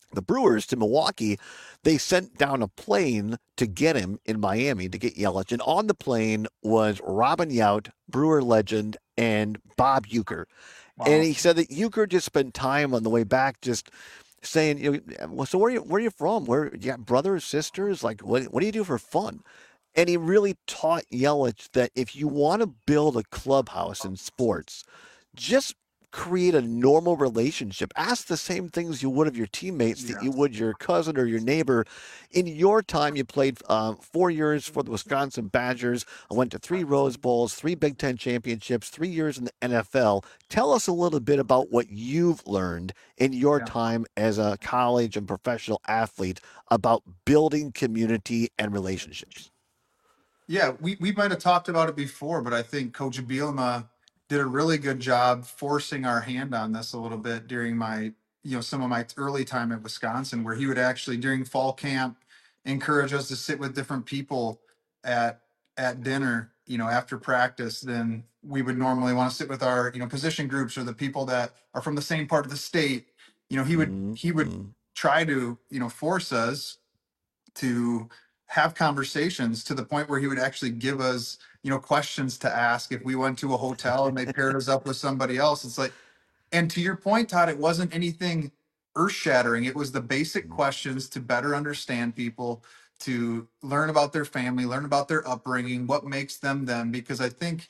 Speaker 15: the Brewers to Milwaukee, they sent down a plane to get him in Miami to get Yelich. And on the plane was Robin Yount, Brewer legend, and Bob Uecker. Wow. And he said that Uecker just spent time on the way back just saying, well, so where are you from? Where you got brothers, sisters? Like, what do you do for fun? And he really taught Yelich that if you want to build a clubhouse in sports, just create a normal relationship. Ask the same things you would of your teammates that you would your cousin or your neighbor. In your time, you played 4 years for the Wisconsin Badgers. I went to 3 Rose Bowls, 3 Big Ten championships, 3 years in the NFL. Tell us a little bit about what you've learned in your time as a college and professional athlete about building community and relationships.
Speaker 13: Yeah, we might have talked about it before, but I think Coach Bielema did a really good job forcing our hand on this a little bit during my, some of my early time at Wisconsin, where he would actually during fall camp encourage us to sit with different people at dinner, after practice than we would normally want to sit with our, position groups or the people that are from the same part of the state. He would try to, force us to have conversations to the point where he would actually give us, questions to ask if we went to a hotel and they paired us up with somebody else. It's like, and to your point, Todd, it wasn't anything earth shattering. It was the basic questions to better understand people, to learn about their family, learn about their upbringing, what makes them them. Because I think,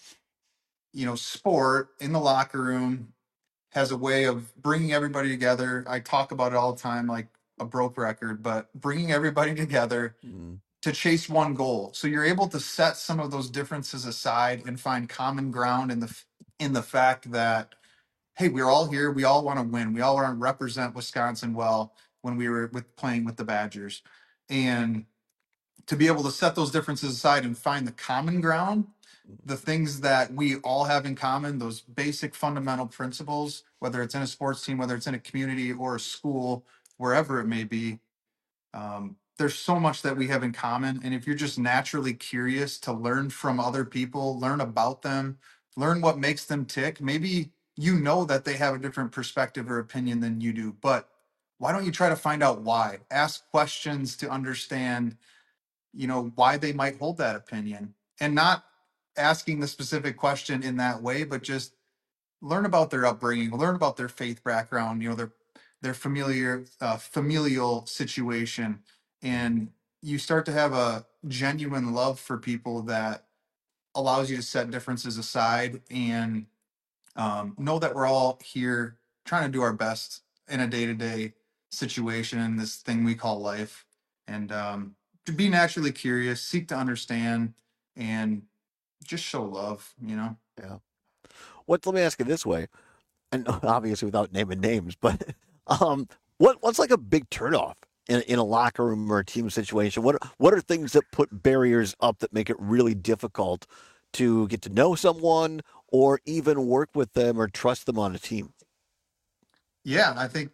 Speaker 13: sport in the locker room has a way of bringing everybody together. I talk about it all the time, like a broke record, but bringing everybody together to chase one goal. So you're able to set some of those differences aside and find common ground in the fact that, hey, we're all here. We all want to win. We all want to represent Wisconsin well when we were playing with the Badgers. And to be able to set those differences aside and find the common ground, the things that we all have in common, those basic fundamental principles, whether it's in a sports team, whether it's in a community or a school, wherever it may be, there's so much that we have in common. And if you're just naturally curious to learn from other people, learn about them, learn what makes them tick, maybe that they have a different perspective or opinion than you do, but why don't you try to find out why? Ask questions to understand, why they might hold that opinion, and not asking the specific question in that way, but just learn about their upbringing, learn about their faith background, their familial situation. And you start to have a genuine love for people that allows you to set differences aside and know that we're all here trying to do our best in a day-to-day situation in this thing we call life. And to be naturally curious, seek to understand, and just show love,
Speaker 15: Yeah. Let me ask it this way, and obviously without naming names, but what's like a big turnoff in a locker room or a team situation? What are things that put barriers up that make it really difficult to get to know someone or even work with them or trust them on a team?
Speaker 13: Yeah, I think,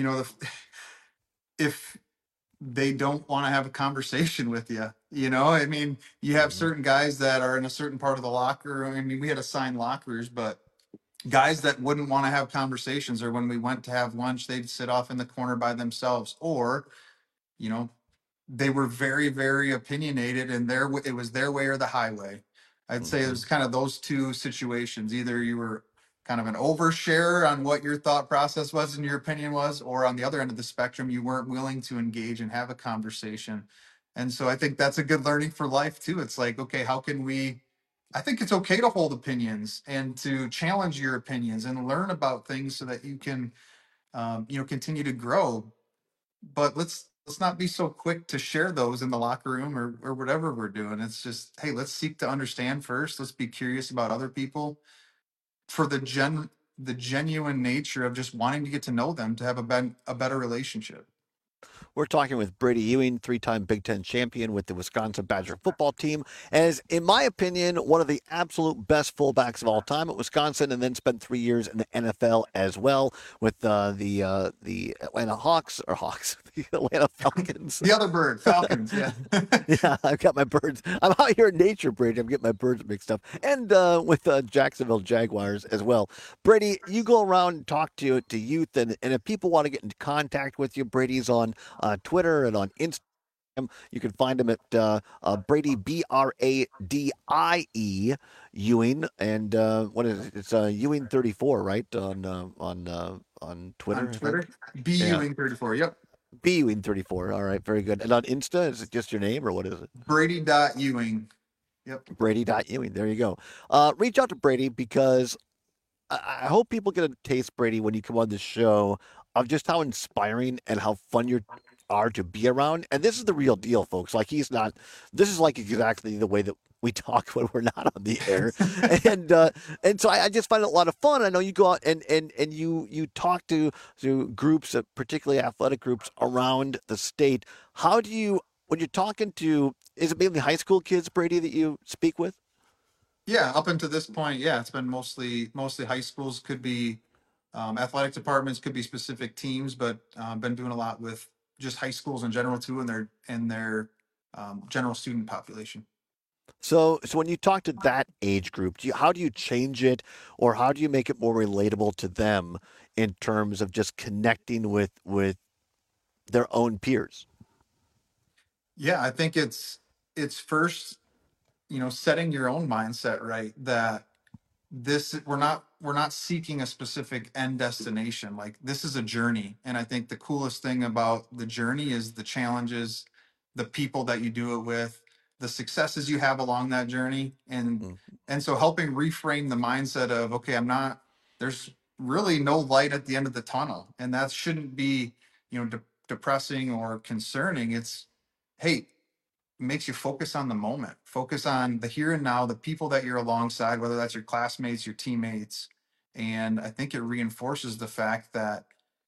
Speaker 13: if they don't want to have a conversation with you, I mean, you have certain guys that are in a certain part of the locker room. I mean, we had assigned lockers, but guys that wouldn't want to have conversations, or when we went to have lunch, they'd sit off in the corner by themselves, or, they were very, very opinionated, and it was their way or the highway. I'd say it was kind of those two situations. Either you were kind of an overshare on what your thought process was and your opinion was, or on the other end of the spectrum, you weren't willing to engage and have a conversation. And so I think that's a good learning for life too. It's like, okay, I think it's okay to hold opinions and to challenge your opinions and learn about things so that you can, continue to grow. But let's not be so quick to share those in the locker room or whatever we're doing. It's just, hey, let's seek to understand first. Let's be curious about other people for the genuine nature of just wanting to get to know them, to have a better relationship.
Speaker 15: We're talking with Brady Ewing, 3-time Big Ten champion with the Wisconsin Badger football team, as, in my opinion, one of the absolute best fullbacks of all time at Wisconsin, and then spent 3 years in the NFL as well with the Atlanta Hawks, The Atlanta Falcons.
Speaker 13: The other bird, Falcons, yeah.
Speaker 15: Yeah, I've got my birds. I'm out here in nature, Brady. I'm getting my birds mixed up. And with Jacksonville Jaguars as well. Brady, you go around and talk to youth, and if people want to get in contact with you, Brady's on Twitter and on Instagram. You can find him at Brady, Bradie Ewing, and what is it? It's Ewing 34, right? On Twitter.
Speaker 13: On Twitter, Ewing 34. Yep.
Speaker 15: Ewing 34. All right, very good. And on Insta, is it just your name or what is it?
Speaker 13: Brady.Ewing. Yep.
Speaker 15: Brady.Ewing. There you go. Reach out to Brady because I hope people get a taste, Brady, when you come on the show of just how inspiring and how fun you are to be around. And this is the real deal, folks. Like this is like exactly the way that we talk when we're not on the air. and so I just find it a lot of fun. I know you go out and you talk to groups, particularly athletic groups around the state. How do you, when you're talking to, is it mainly high school kids, Brady, that you speak with?
Speaker 13: Yeah, up until this point, yeah, it's been mostly high schools. Could be athletic departments, could be specific teams, but been doing a lot with just high schools in general too, and their general student population.
Speaker 15: So when you talk to that age group, how do you change it, or how do you make it more relatable to them in terms of just connecting with their own peers?
Speaker 13: Yeah, I think it's first, setting your own mindset right, that we're not seeking a specific end destination. Like, this is a journey, and I think the coolest thing about the journey is the challenges, the people that you do it with, the successes you have along that journey, and so helping reframe the mindset of, okay, there's really no light at the end of the tunnel, and that shouldn't be depressing or concerning. It's, hey, makes you focus on the moment, focus on the here and now, the people that you're alongside, whether that's your classmates, your teammates. And I think it reinforces the fact that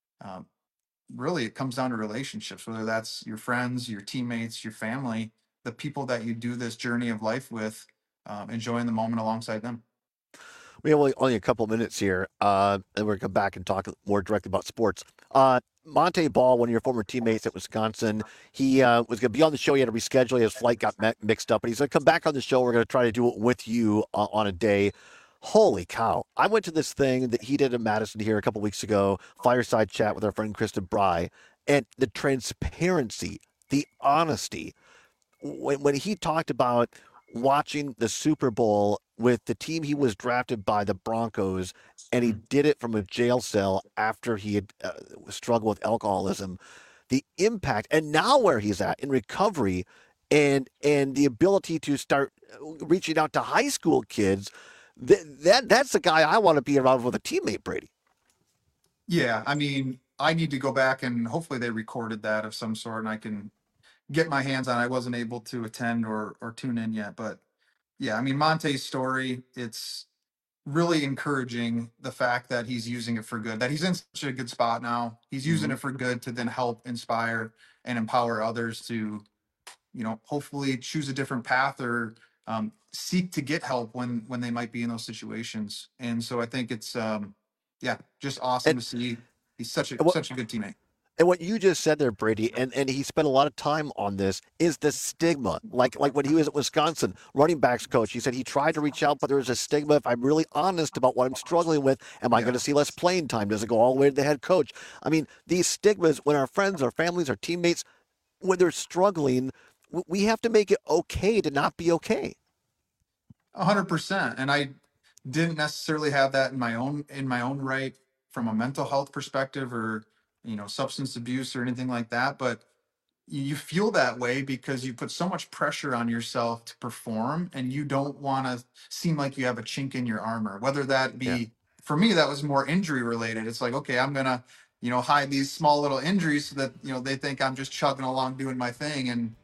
Speaker 13: really it comes down to relationships, whether that's your friends, your teammates, your family, the people that you do this journey of life with, enjoying the moment alongside them.
Speaker 15: We have only a couple minutes here, and we're going to come back and talk more directly about sports. Monte Ball, one of your former teammates at Wisconsin, he was going to be on the show. He had to reschedule. His flight got mixed up, but he's going to come back on the show. We're going to try to do it with you on a day. Holy cow. I went to this thing that he did in Madison here a couple weeks ago, fireside chat with our friend Kristen Bry, and the transparency, the honesty. When he talked about watching the Super Bowl with the team he was drafted by, the Broncos, and he did it from a jail cell after he had struggled with alcoholism, the impact, and now where he's at in recovery, and the ability to start reaching out to high school kids, that's the guy I want to be around with a teammate, Brady.
Speaker 13: Yeah, I mean, I need to go back, and hopefully they recorded that of some sort, and I can get my hands on it. I wasn't able to attend or tune in yet, but yeah, I mean, Monte's story, it's really encouraging, the fact that he's using it for good, that he's in such a good spot now. He's using it for good to then help inspire and empower others to, hopefully choose a different path or seek to get help when they might be in those situations. And so I think it's, just awesome to see. He's such a good teammate.
Speaker 15: And what you just said there, Brady, and he spent a lot of time on this, is the stigma. Like when he was at Wisconsin, running backs coach, he said he tried to reach out, but there was a stigma. If I'm really honest about what I'm struggling with, am I going to see less playing time? Does it go all the way to the head coach? I mean, these stigmas, when our friends, our families, our teammates, when they're struggling, we have to make it okay to not be okay.
Speaker 13: 100%. And I didn't necessarily have that in my own right from a mental health perspective or substance abuse or anything like that, but you feel that way because you put so much pressure on yourself to perform, and you don't want to seem like you have a chink in your armor, whether that be, for me, that was more injury related. It's like, okay, I'm gonna hide these small little injuries so that they think I'm just chugging along doing my thing, and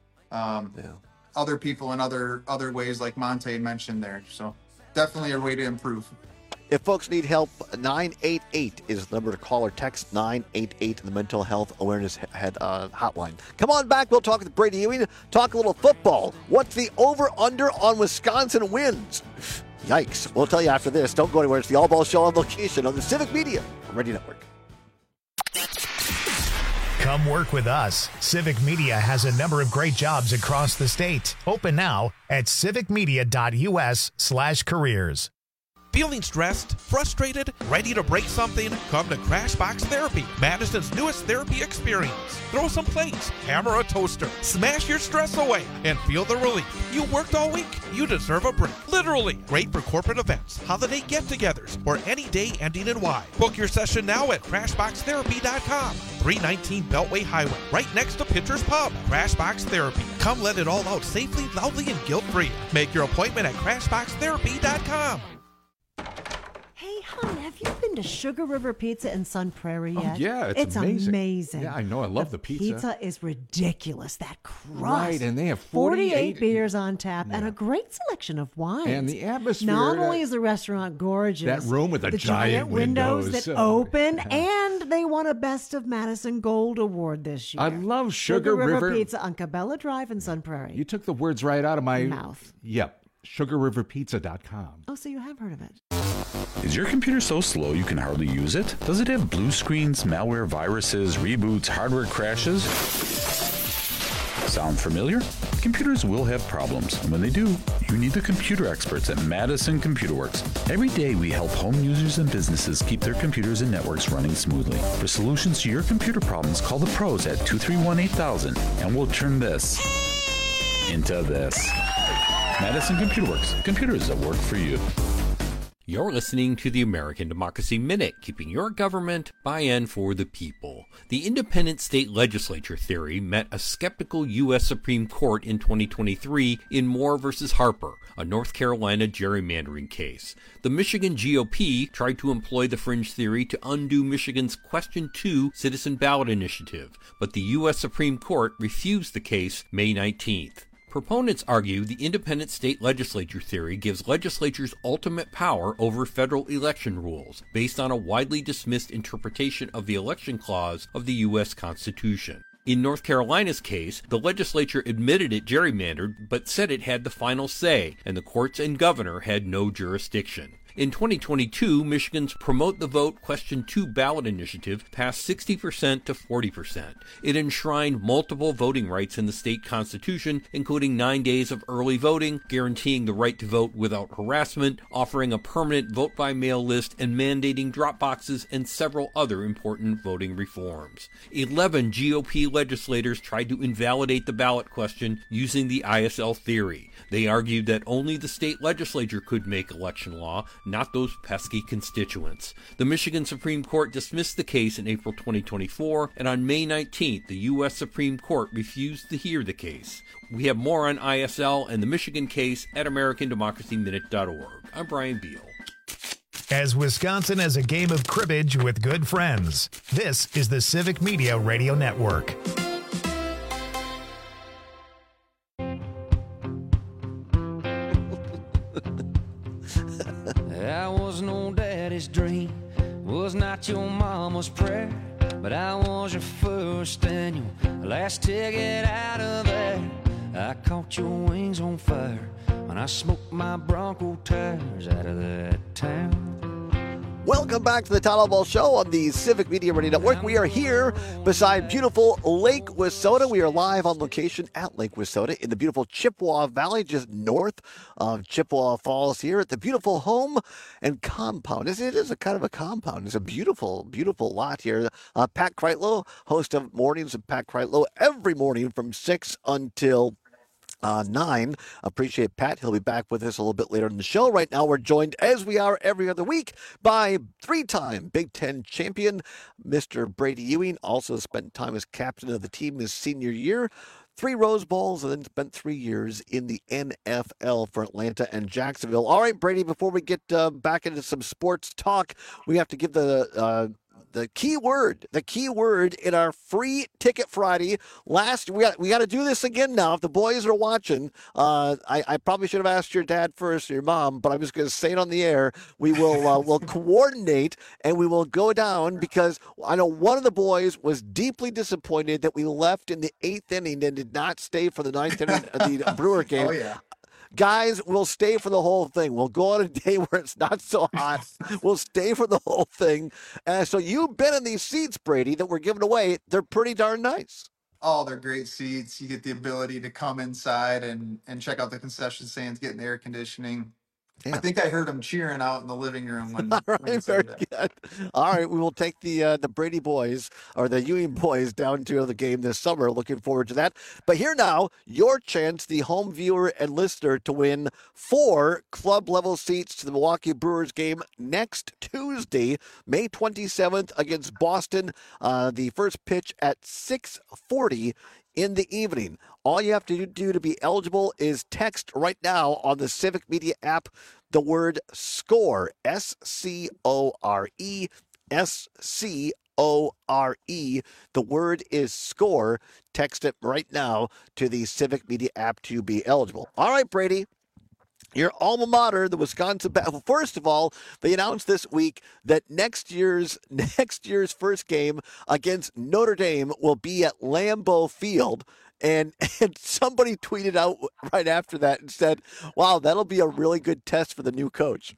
Speaker 13: other people in other ways, like Monte mentioned there. So definitely a way to improve.
Speaker 15: If folks need help, 988 is the number to call or text, 988, the Mental Health Awareness Hotline. Come on back. We'll talk with Brady Ewing, talk a little football. What's the over-under on Wisconsin wins? Yikes. We'll tell you after this. Don't go anywhere. It's the All Ball Show on location on the Civic Media Radio Network.
Speaker 1: Come work with us. Civic Media has a number of great jobs across the state. Open now at civicmedia.us/careers.
Speaker 14: Feeling stressed, frustrated, ready to break something? Come to Crashbox Therapy, Madison's newest therapy experience. Throw some plates, hammer a toaster, smash your stress away, and feel the relief. You worked all week. You deserve a break. Literally. Great for corporate events, holiday get-togethers, or any day ending in Y. Book your session now at CrashboxTherapy.com. 319 Beltway Highway, right next to Pitcher's Pub. Crashbox Therapy. Come let it all out safely, loudly, and guilt-free. Make your appointment at CrashboxTherapy.com.
Speaker 18: Hey, hon, have you been to Sugar River Pizza in Sun Prairie yet?
Speaker 19: Oh, yeah, it's amazing. Yeah, I know. I love the pizza.
Speaker 18: Pizza is ridiculous. That crust.
Speaker 19: Right, and they have
Speaker 18: 48 beers on tap and a great selection of wines.
Speaker 19: And the atmosphere.
Speaker 18: Not only is the restaurant gorgeous,
Speaker 19: that room with the
Speaker 18: giant windows that open, and they won a Best of Madison Gold Award this year.
Speaker 19: I love Sugar River
Speaker 18: Pizza on Cabela Drive in Sun Prairie.
Speaker 19: You took the words right out of my
Speaker 18: mouth.
Speaker 19: Yep. SugarRiverPizza.com.
Speaker 18: Oh, so you have heard of it.
Speaker 20: Is your computer so slow you can hardly use it? Does it have blue screens, malware, viruses, reboots, hardware crashes? Sound familiar? Computers will have problems, and when they do, you need the computer experts at Madison Computer Works. Every day we help home users and businesses keep their computers and networks running smoothly. For solutions to your computer problems, call the pros at 231-8000, and we'll turn this into this. Madison Computer Works. Computers that work for you.
Speaker 21: You're listening to the American Democracy Minute, keeping your government by and for the people. The independent state legislature theory met a skeptical U.S. Supreme Court in 2023 in Moore v. Harper, a North Carolina gerrymandering case. The Michigan GOP tried to employ the fringe theory to undo Michigan's Question 2 citizen ballot initiative, but the U.S. Supreme Court refused the case May 19th. Proponents argue the independent state legislature theory gives legislatures ultimate power over federal election rules, based on a widely dismissed interpretation of the election clause of the U.S. Constitution. In North Carolina's case, the legislature admitted it gerrymandered, but said it had the final say, and the courts and governor had no jurisdiction. In 2022, Michigan's Promote the Vote Question 2 ballot initiative passed 60% to 40%. It enshrined multiple voting rights in the state constitution, including 9 days of early voting, guaranteeing the right to vote without harassment, offering a permanent vote-by-mail list, and mandating drop boxes and several other important voting reforms. 11 GOP legislators tried to invalidate the ballot question using the ISL theory. They argued that only the state legislature could make election law, not those pesky constituents. The Michigan Supreme Court dismissed the case in April 2024, and on May 19th, the U.S. Supreme Court refused to hear the case. We have more on ISL and the Michigan case at AmericanDemocracyMinute.org. I'm Brian Beal.
Speaker 1: As Wisconsin is a game of cribbage with good friends, this is the Civic Media Radio Network.
Speaker 26: I was no daddy's dream, was not your mama's prayer, but I was your first and your last ticket out of there. I caught your wings on fire when I smoked my Bronco tires out of that town.
Speaker 15: Welcome back to the Todd Ball Show on the Civic Media Radio Network. We are here beside beautiful Lake Wissota. We are live on location at Lake Wissota in the beautiful Chippewa Valley, just north of Chippewa Falls here at the beautiful home and compound. It is a kind of a compound. It's a beautiful, beautiful lot here. Pat Kreitlow, host of Mornings with Pat Kreitlow, every morning from 6 until 9. Appreciate Pat. He'll be back with us a little bit later in the show. Right now, we're joined, as we are every other week, by three-time Big Ten champion, Mr. Brady Ewing. Also spent time as captain of the team his senior year. 3 Rose Bowls, and then spent 3 years in the NFL for Atlanta and Jacksonville. All right, Brady, before we get back into some sports talk, we have to give the key word in our free ticket Friday. We got to do this again now. If the boys are watching, I probably should have asked your dad first or your mom, but I'm just going to say it on the air. We will we'll coordinate and we will go down, because I know one of the boys was deeply disappointed that we left in the 8th inning and did not stay for the 9th inning of the Brewer game.
Speaker 13: Oh yeah.
Speaker 15: Guys, we'll stay for the whole thing. We'll go on a day where it's not so hot. We'll stay for the whole thing. So you've been in these seats, Brady, that we're giving away. They're pretty darn nice.
Speaker 13: Oh, they're great seats. You get the ability to come inside and check out the concession stands, get in the air conditioning.
Speaker 15: Yeah.
Speaker 13: I think I heard them cheering out in the living room when.
Speaker 15: All right,
Speaker 13: when you
Speaker 15: very
Speaker 13: said that.
Speaker 15: good. All right, we will take the Brady boys or the Ewing boys down to the game this summer. Looking forward to that. But here now, your chance, the home viewer and listener, to win 4 club level seats to the Milwaukee Brewers game next Tuesday, May 27th against Boston. The first pitch at 6:40 in the evening. All you have to do to be eligible is text right now on the Civic Media app the word SCORE, SCORE, SCORE. The word is SCORE. Text it right now to the Civic Media app to be eligible. All right, Brady. Your alma mater, the Wisconsin. First of all, they announced this week that next year's first game against Notre Dame will be at Lambeau Field. And somebody tweeted out right after that and said, "Wow, that'll be a really good test for the new coach."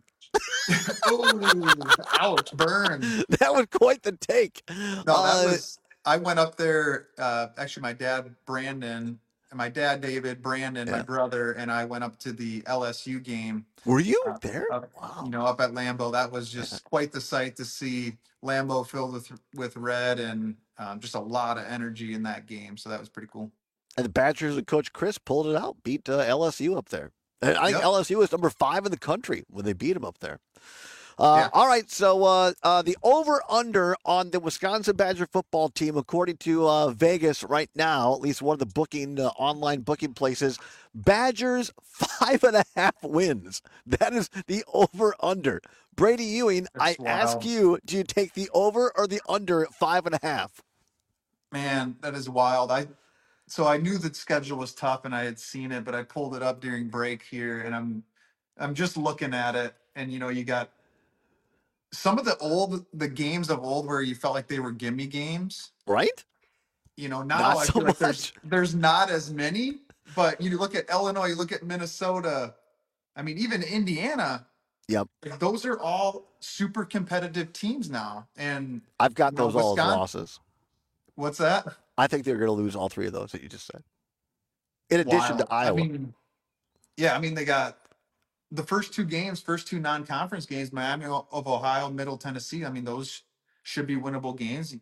Speaker 13: Oh, ouch, burn.
Speaker 15: That was quite the take.
Speaker 13: No, that was. I went up there. Actually, my dad, Brandon, and my dad, David, Brandon, my brother, and I went up to the LSU game.
Speaker 15: Were you there?
Speaker 13: Wow. Up at Lambeau. That was just quite the sight to see Lambeau filled with red and just a lot of energy in that game. So that was pretty cool.
Speaker 15: And the Badgers and Coach Chris pulled it out, beat LSU up there. And I think LSU was number 5 in the country when they beat them up there. All right, so the over-under on the Wisconsin Badger football team, according to Vegas right now, at least one of the online booking places, Badgers 5.5 wins. That is the over-under. Brady Ewing, I ask you, do you take the over or the under at 5.5?
Speaker 13: Man, that is wild. So I knew the schedule was tough and I had seen it, but I pulled it up during break here and I'm just looking at it, and you got some of the games of old where you felt like they were gimme games.
Speaker 15: Right?
Speaker 13: Now
Speaker 15: Not
Speaker 13: I
Speaker 15: so
Speaker 13: feel like
Speaker 15: much.
Speaker 13: there's not as many, but you look at Illinois, you look at Minnesota, I mean, even Indiana.
Speaker 15: Yep.
Speaker 13: Those are all super competitive teams now. And
Speaker 15: I've got those all as losses.
Speaker 13: What's that?
Speaker 15: I think they're going to lose all 3 of those that you just said. In addition to Iowa.
Speaker 13: I mean, they got the first 2 non-conference games, Miami of Ohio, Middle Tennessee. I mean, those should be winnable games.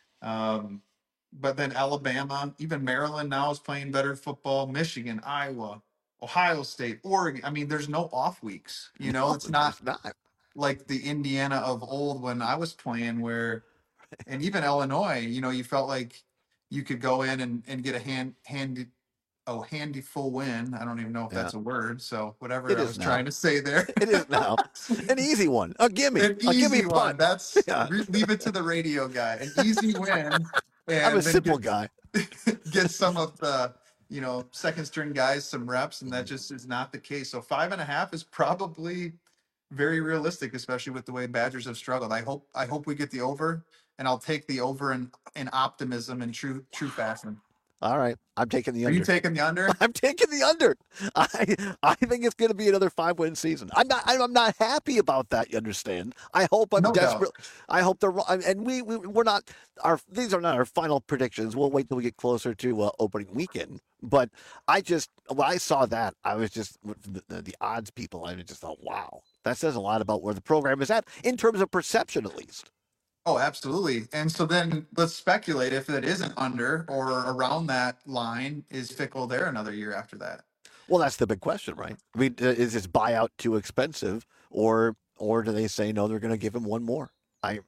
Speaker 13: But then Alabama, even Maryland now is playing better football. Michigan, Iowa, Ohio State, Oregon. I mean, there's no off weeks. It's not like the Indiana of old when I was playing and even Illinois, you felt like you could go in and get a handy full win. I don't even know if that's a word. So whatever I was trying to say there.
Speaker 15: It is now. An easy one. A gimme.
Speaker 13: An easy one.
Speaker 15: Punt.
Speaker 13: That's leave it to the radio guy. An easy win. And
Speaker 15: I'm a simple guy.
Speaker 13: Get some of the, second string guys some reps, and that just is not the case. So 5.5 is probably very realistic, especially with the way Badgers have struggled. I hope we get the over, and I'll take the over in optimism and true fashion.
Speaker 15: All right, I'm taking the under.
Speaker 13: Are you taking the under?
Speaker 15: I'm taking the under. I think it's going to be another 5-win season. I'm not happy about that. You understand? I hope I'm desperate. I hope they're wrong. And we're not. These are not our final predictions. We'll wait till we get closer to opening weekend. But when I saw that, I was just the odds people. I just thought, wow, that says a lot about where the program is at in terms of perception, at least.
Speaker 13: Oh, absolutely. And so then let's speculate if it isn't under or around that line, is Fickell there another year after that?
Speaker 15: Well, that's the big question, right? I mean, is his buyout too expensive, or do they say no? They're going to give him one more. And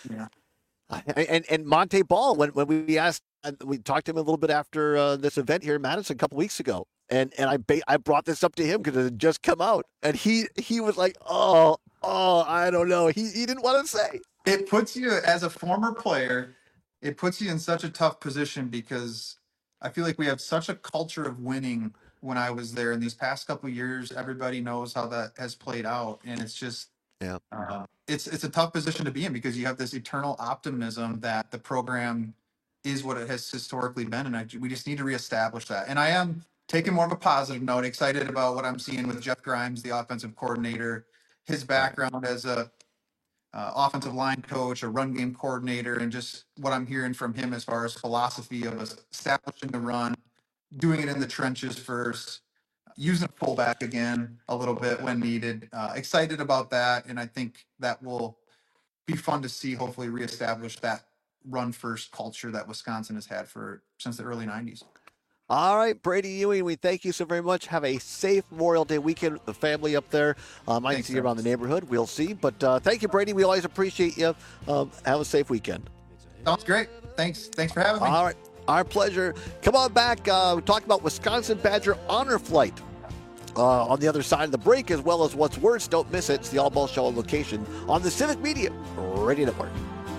Speaker 15: Monte Ball, when we asked, we talked to him a little bit after this event here in Madison a couple weeks ago, and I brought this up to him because it had just come out, and he was like, oh, I don't know. He didn't want to say.
Speaker 13: It puts you, as a former player, it puts you in such a tough position because I feel like we have such a culture of winning when I was there. In these past couple of years, everybody knows how that has played out. And it's just, it's a tough position to be in because you have this eternal optimism that the program is what it has historically been. And we just need to reestablish that. And I am taking more of a positive note, excited about what I'm seeing with Jeff Grimes, the offensive coordinator, his background as a offensive line coach, a run game coordinator, and just what I'm hearing from him as far as philosophy of establishing the run, doing it in the trenches first, using a fullback again a little bit when needed. Excited about that, and I think that will be fun to see, hopefully reestablish that run first culture that Wisconsin has had since the early 90s.
Speaker 15: All right, Brady Ewing, we thank you so very much. Have a safe Memorial Day weekend with the family up there. I see you around the neighborhood. We'll see. But thank you, Brady. We always appreciate you. Have a safe weekend.
Speaker 13: Sounds great. Thanks for having me.
Speaker 15: All right. Our pleasure. Come on back. We talk about Wisconsin Badger Honor Flight on the other side of the break, as well as what's worse. Don't miss it. It's the All Ball Show location on the Civic Media Radio Network.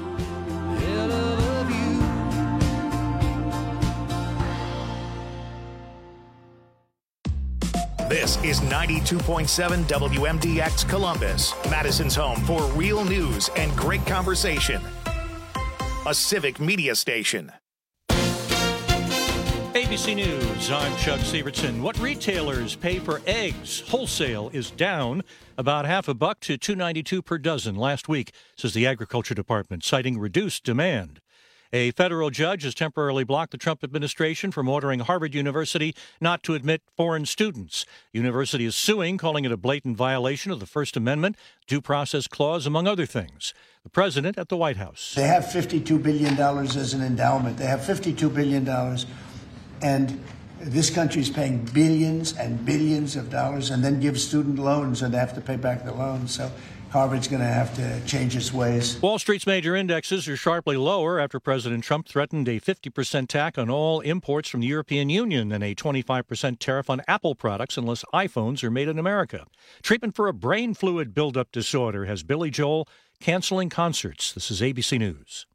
Speaker 1: This is 92.7 WMDX Columbus, Madison's home for real news and great conversation. A Civic Media station.
Speaker 2: ABC News, I'm Chuck Sievertson. What retailers pay for eggs wholesale is down about $1 to $2.92 per dozen last week, says the Agriculture Department, citing reduced demand. A federal judge has temporarily blocked the Trump administration from ordering Harvard University not to admit foreign students. The university is suing, calling it a blatant violation of the First Amendment, due process clause, among other things. The president at the White House.
Speaker 4: They have $52 billion as an endowment. They have $52 billion. And this country is paying billions and billions of dollars and then gives student loans, and they have to pay back the loans. So Harvard's going to have to change its ways.
Speaker 2: Wall Street's major indexes are sharply lower after President Trump threatened a 50% tax on all imports from the European Union and a 25% tariff on Apple products unless iPhones are made in America. Treatment for a brain fluid buildup disorder has Billy Joel canceling concerts. This is ABC News.